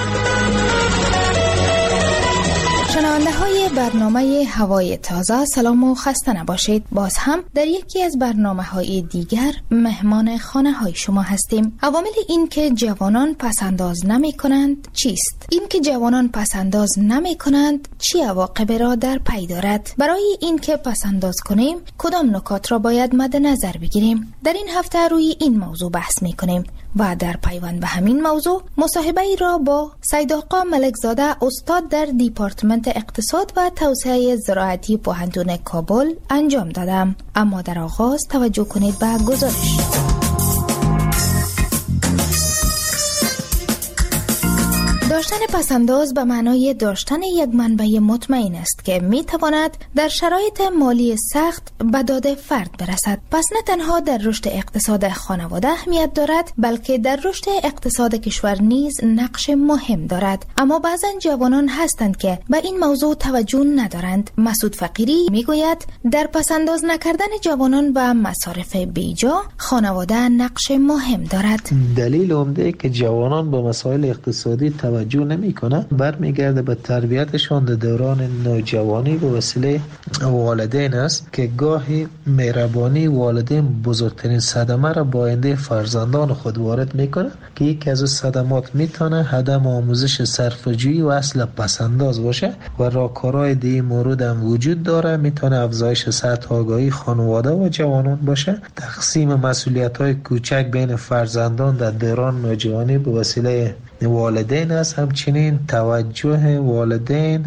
شنونده های برنامه هوای تازه، سلام و خسته نباشید. باز هم در یکی از برنامه های دیگر مهمان خانه های شما هستیم. عوامل این که جوانان پسنداز نمی کنند چیست؟ این که جوانان پسنداز نمی کنند چی عواقب را در پی دارد؟ برای این که پسنداز کنیم کدام نکات را باید مد نظر بگیریم؟ در این هفته روی این موضوع بحث می کنیم و در پیوند به همین موضوع مصاحبه ای را با سید آقا ملکزاده، استاد در دیپارتمنت اقتصاد و توسعه زراعتی پوهنتون کابل انجام دادم. اما در آغاز توجه کنید به گزارش. داشتن پسنداز به معنای داشتن یک منبع مطمئن است که می تواند در شرایط مالی سخت به داد فرد برسد. پس نه تنها در رشد اقتصاد خانواده اهمیت دارد، بلکه در رشد اقتصاد کشور نیز نقش مهم دارد. اما بعضا جوانان هستند که به این موضوع توجه ندارند. مسعود فقیری می گوید در پسنداز نکردن جوانان و مصارف بیجا خانواده نقش مهم دارد. دلیل عمده که جوانان به مسائل اقتصادی توجه نمیکنه برمیگرده به تربیتشان در دوران نوجوانی به وسیله والدین است که گاهی مهربانی والدین بزرگترین صدمه را با آینده فرزندان خود وارد میکنه که یکی از صدمات میتونه عدم آموزش صرفه‌جویی و اصل پسنداز باشه و راهکارهای دیگه مورد هم وجود داره. میتونه افزایش سطح آگاهی خانواده و جوانان باشه، تقسیم مسئولیت‌های کوچک بین فرزندان در دوران نوجوانی به وسیله والدین است، همچنین توجه والدین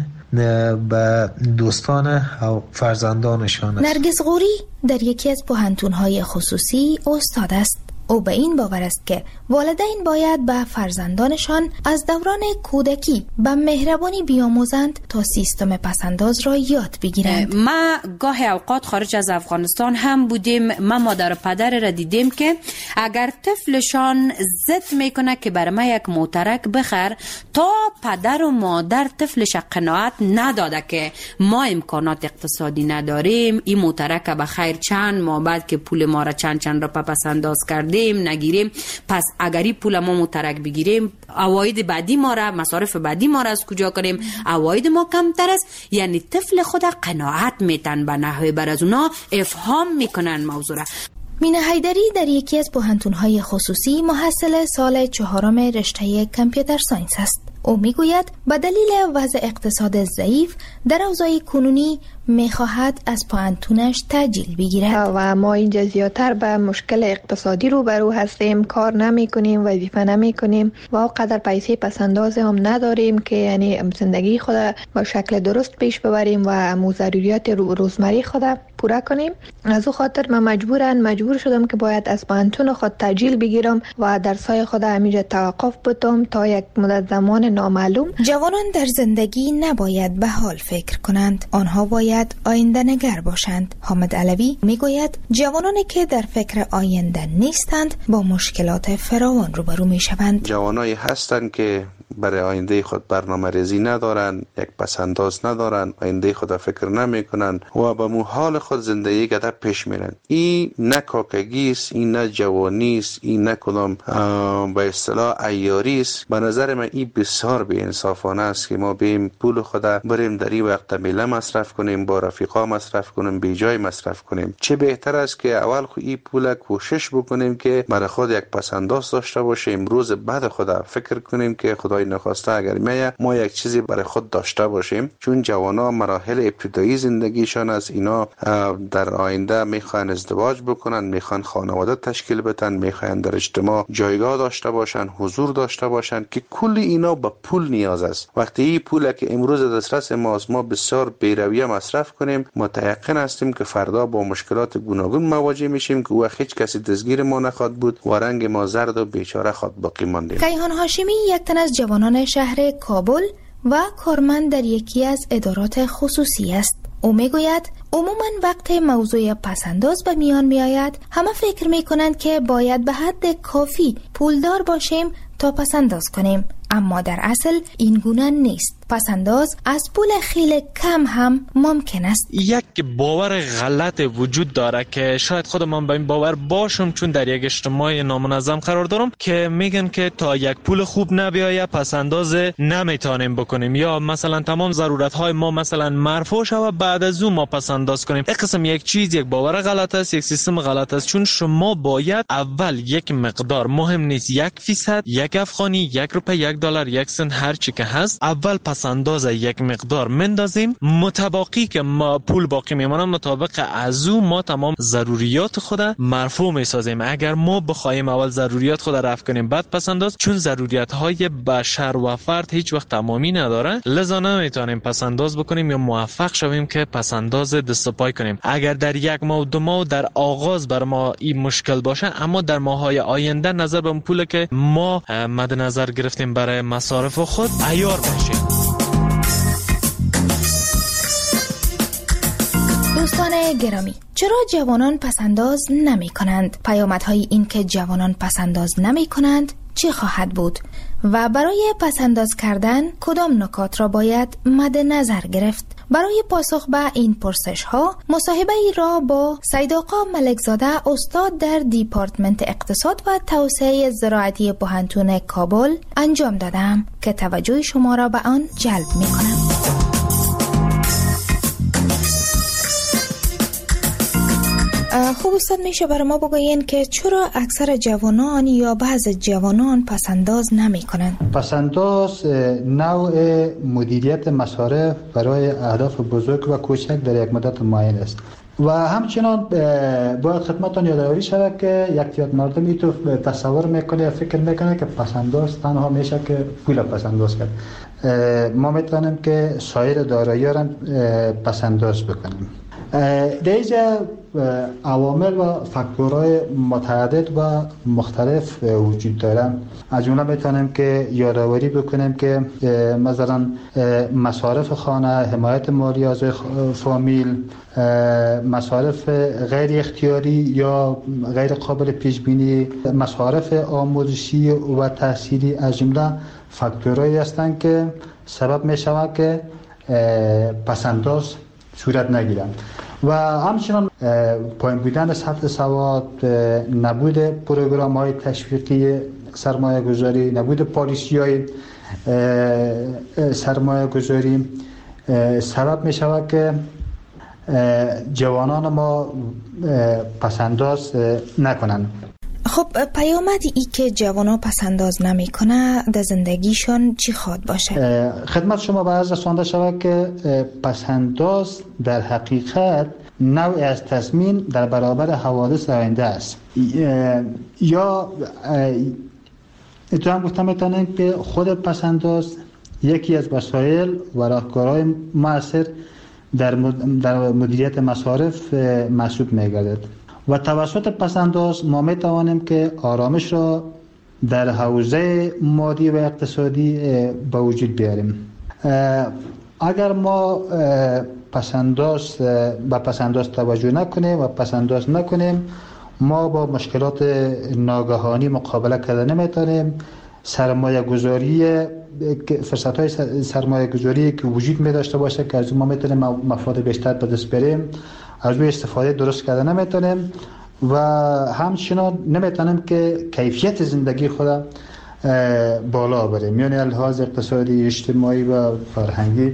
به دوستان و فرزندانشان است. نرگس غوری در یکی از پوهنتون‌های خصوصی استاد است. او به این باور است که والدین باید به فرزندانشان از دوران کودکی به مهربانی بیاموزند تا سیستم پسنداز را یاد بگیرند. ما گاهی اوقات خارج از افغانستان هم بودیم، ما مادر و پدر را دیدیم که اگر طفلشان ضد میکنه که برای ما یک موترک بخر، تا پدر و مادر طفلش قناعت نداده که ما امکانات اقتصادی نداریم، این موترک به خیر چند ماه بعد که پول ما را چند چند را پسنداز کردیم نگیریم، پس اگری پول ما مترک بگیریم عواید بعدی ما را، مصارف بعدی ما را از کجا کنیم؟ عواید ما کمتر است. یعنی طفل خود قناعت میتن به نحوه بر از اونا افهام میکنن موضوع را. مینه حیدری در یکی از پوهنتون‌های خصوصی محصل سال چهارم رشته کامپیوتر ساینس است. او میگوید به دلیل وضع اقتصاد ضعیف در اوضاع کنونی میخواهد از پوهنتونش تأجیل بگیرد و ما اینجا زیادتر به مشکل اقتصادی روبرو هستیم، کار نمی کنیم، وظیفه نمی کنیم و اونقدر پیسه پسنداز هم نداریم که یعنی زندگی خود با شکل درست پیش ببریم و مو ضروریات روزمره خود پورا کنیم. از او خاطر من مجبورن مجبور شدم که باید از پوهنتون خود تأجیل بگیرم و درسای خود همیشه توقف بدم تا یک مدت زمان نامعلوم. جوانان در زندگی نباید به حال فکر کنند، آنها باید آینده نگر باشند. حامد علوی میگوید جوانانی که در فکر آینده نیستند با مشکلات فراوان روبرو میشوند. جوانایی هستند که برای آینده خود برنامه ریزی ندارن، یک پسنداز ندارن، آینده خود فکر نمی کنن و به مو حال خود زندگی گذر پیش میرن. این نه کاکگی است، این نه جوانی است، این نه کدام به اصطلاح عیاری است. به نظر من این بسیار بی انصافانه است که ما بیم پول خود بریم در این وقت میله مصرف کنیم، با رفیقا مصرف کنیم، بی جای مصرف کنیم. چه بهتر است که اول خو این پول کوشش بکنیم که برای خود یک پسنداز داشته باشیم، روز بعد خود فکر کنیم که خدای نخسته اگر میه ما یک چیزی برای خود داشته باشیم، چون جوانا مراحل ابتدایی زندگیشان است. اینا در آینده میخوان ازدواج بکنن، میخوان خانواده تشکیل بدن، میخوان در اجتماع جایگاه داشته باشن، حضور داشته باشن که کل اینا به پول نیاز است. وقتی این پول که امروز دسترس ماست ما بسیار بی‌رویه مصرف کنیم، متيقن هستیم که فردا با مشکلات گوناگون مواجه میشیم که وقت هیچ کسی دستگیر ما نخواد بود و رنگ ما زرد و بیچاره خود باقی ماندیم. کیهان هاشمی یک تن از جوانان شهر کابل و کارمند در یکی از ادارات خصوصی است. او میگوید عموما وقت موضوع پسنداز به میان می آید همه فکر می کنند که باید به حد کافی پولدار باشیم تا پسنداز کنیم، اما در اصل این گونه نیست. پسنداز از پول خیلی کم هم ممکن است. یک باور غلط وجود داره که شاید خودم به این باور باشم، چون در یک اجتماع نامنظم قرار دارم که میگن که تا یک پول خوب نبیایه پسنداز نمیتونیم بکنیم، یا مثلا تمام ضرورت های ما مثلا مرفوع شود بعد از اون ما پسنداز کنیم. این قسم یک چیز یک باور غلط است، یک سیستم غلط است، چون شما باید اول یک مقدار، مهم نیست یک فیصد، یک افغانی، یک روپیه، یک دلار، یک سنت، هر چی که هست، اول پسنداز یک مقدار مندازیم، متباقی که ما پول باقی میمونه مطابق از او ما تمام ضروریات خود مرفوع میسازیم. اگر ما بخوایم اول ضروریات خود رفع کنیم بعد پسنداز، چون ضروریات های بشر و فرد هیچ وقت تمامی نداره، لذا نمیتونیم پسنداز بکنیم یا موفق شویم که پسنداز دست پای کنیم. اگر در یک ماه دو ماه در آغاز بر ما این مشکل باشه، اما در ماهای آینده نظر به پول که ما مد نظر گرفتیم برای مصارف خود عیار بشیم. دوستان گرامی، چرا جوانان پسنداز نمی کنند؟ پیامدهای این که جوانان پسنداز نمی کنند چه خواهد بود؟ و برای پسنداز کردن کدام نکات را باید مد نظر گرفت؟ برای پاسخ به این پرسش ها مصاحبه ای را با سید آقا ملکزاده استاد در دیپارتمنت اقتصاد و توسعه زراعتی پوهنتون کابل انجام دادم که توجه شما را به آن جلب می کنم. خوب استاد، میشه برای ما بگوین که چرا اکثر جوانان یا بعض جوانان پسنداز نمی کنند؟ پسنداز نوع مدیریت مصارف برای اهداف بزرگ و کوچک در یک مدت معین است و همچنان باید خدمتتان یادآوری شود که یک تعداد مردمی تو تصور میکنه یا فکر میکنه که پسنداز تنها میشه که پول پسنداز کرد. ما میتونیم که سایر دارایی را پسنداز بکنیم. در اینجا عوامل و فاکتورهای متعدد و مختلف وجود دارند. از جمله میتونیم که یادآوری بکنیم که مثلا مصارف خانه، حمایت مالی از فامیل، مصارف غیر اختیاری یا غیر قابل پیش بینی، مصارف آموزشی و تحصیلی از جمله فاکتورهایی هستند که سبب میشود که پسنداز صورت نگیرند. و همچنان پایین بودن سطح سواد، نبود پروگرام های تشویقی سرمایه گذاری، نبود پالیسی های سرمایه گذاری سبب می شود که جوانان ما پسنداز نکنند. خب پیامد ای که جوانا پسنداز نمی کنه در زندگیشون چی خواد باشه؟ خدمت شما به عرض رسانده شود که پسنداز در حقیقت نوعی از تضمین در برابر حوادث آینده است. یا اتفاقا گفتم میتونیم که خود پسنداز یکی از وسایل و راهکارهای مؤثر در مدیریت مصارف محسوب میگردد و توسط پسنداز ما می توانیم که آرامش را در حوزه مادی و اقتصادی به وجود بیاریم. اگر ما پسنداز به پسنداز توجه نکنیم و پسنداز نکنیم، ما با مشکلات ناگهانی مقابله کرده نمیتونیم. سرمایه گذاری، فرصت های سرمایه گذاری که وجود می داشته باشه که از ما میتونیم مفاد بیشتر به دست بریم، از روی استفاده درست کرده نمیتونیم و همچنان نمیتونیم که کیفیت زندگی خود بالا بریم، یعنی لحاظ اقتصادی، اجتماعی و فرهنگی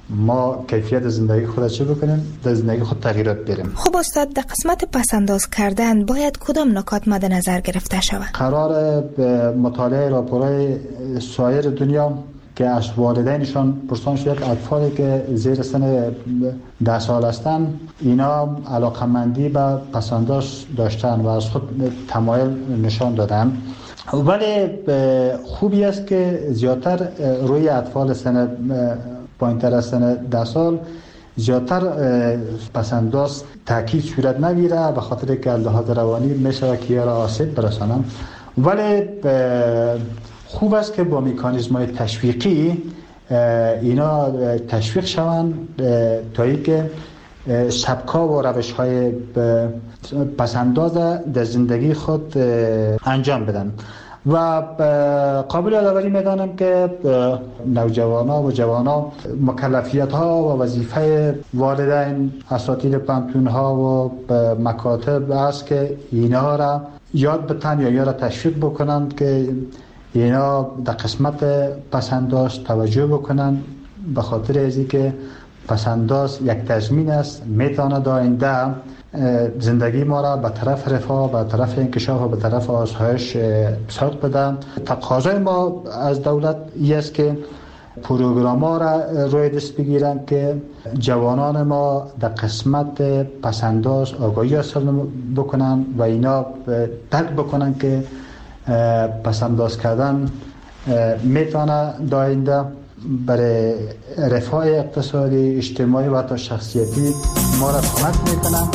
ما کیفیت زندگی خود چه بکنیم، در زندگی خود تغییرات بریم. خب استاد، در قسمت پسنداز کردن باید کدام نکات مد نظر گرفته شود؟ قرار مطالعه راپورهای سایر دنیا که از والدینشان پرسان شد اطفالی که زیر سن ده سال هستند اینا علاقمندی به پسنداز داشتن و از خود تمایل نشان دادن، ولی خوبی است که زیادتر روی اطفال سن پایین‌تر از سن ده سال زیادتر پسنداز تاکید صورت نگیره، به خاطر که لحاظ روانی میشه که یارا آسیب برسانم. ولی خوب است که با مکانیزم‌های تشویقی اینا تشویق شوند تا اینکه سبکا و روش‌های پسنداز در زندگی خود انجام بدن. و قابل یادآوری می‌دانم که نوجوانان و جوانان مکلفیت‌ها و وظیفه والدین، اساتید پانتون‌ها و مکاتب است که اینها را یاد بتن یا یا را تشویق بکنند که اینا در قسمت پسنداز توجه بکنند، به خاطر از اینکه پسنداز یک تضمین است، میتونه در آینده زندگی ما را به طرف رفاه، به طرف انکشاف و به طرف آسایش سوق بده. تقاضای ما از دولت این است که پروگرام را روی دست بگیرن که جوانان ما در قسمت پسنداز آگاهی حاصل بکنن و اینا درک بکنن که پسنداز کردن میتونه در آینده برای رفاه اقتصادی، اجتماعی و حتی شخصیتی ما را کمک میکنن.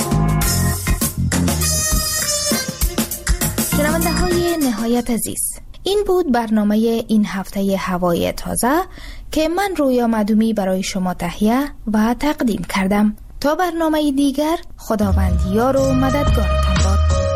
شنونده های نهایت عزیز، این بود برنامه این هفته هوای تازه که من رویا معدومی برای شما تهیه و تقدیم کردم. تا برنامه دیگر، خداوند یار و مددگارتان باد.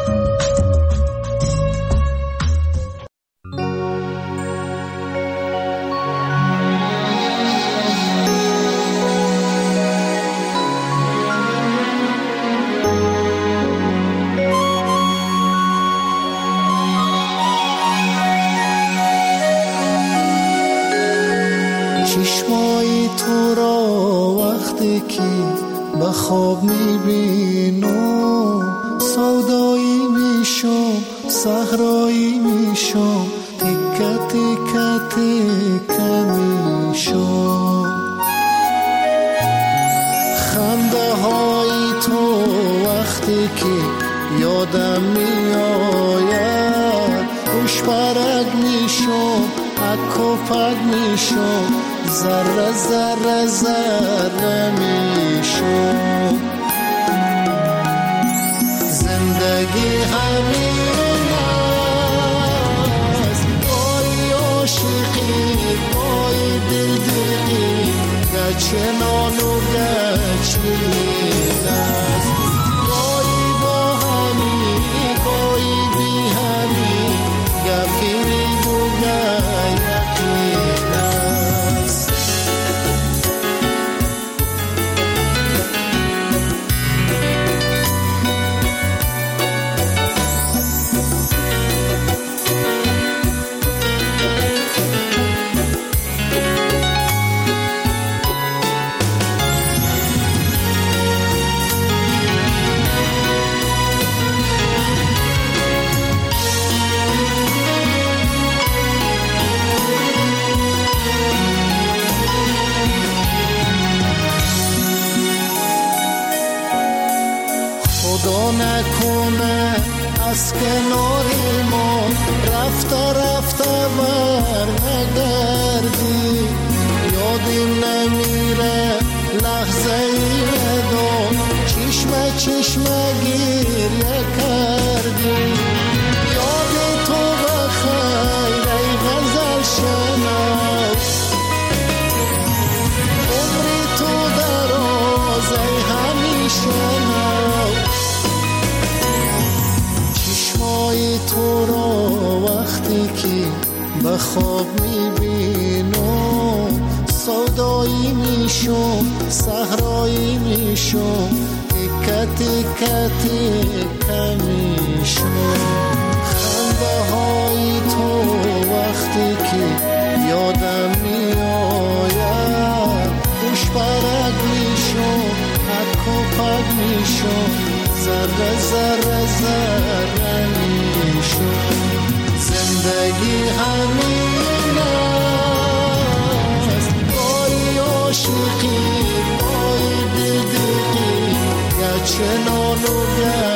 چشمای تو را وقتی که به خواب میبینم سودایی میشم، صحرایی میشم، تکه تکه تکه میشم. خنده های تو وقتی که یادم میآید خوش برگ میشم، اک و پک میشم، ذره ذره ذره میشم. زندگی همین است، گاهی عاشقی گاهی دلدلی، گچه نان و گچه است. گاهی با همی گاهی بی همی، گفیری بوگه یقین است. خدا نکنه از کنار ما رفته رفته بر نگردی، یادم نمیره لحظه ای ودا، چشمه چشمه گریه کردی. یاد تو بخیر ای غزل شنو، عمری تو دراز ای همیشه نو. چشمای تو را وقتی که به خواب میبینم سودایی میشم، صحرایی میشم، تکه تکه تکه میشم. خنده های تو وقتی که یادم میآید خوش ذره ذره ذره شد. زندگی همین است، بای عاشقی بای دلدقی، گرچه نان و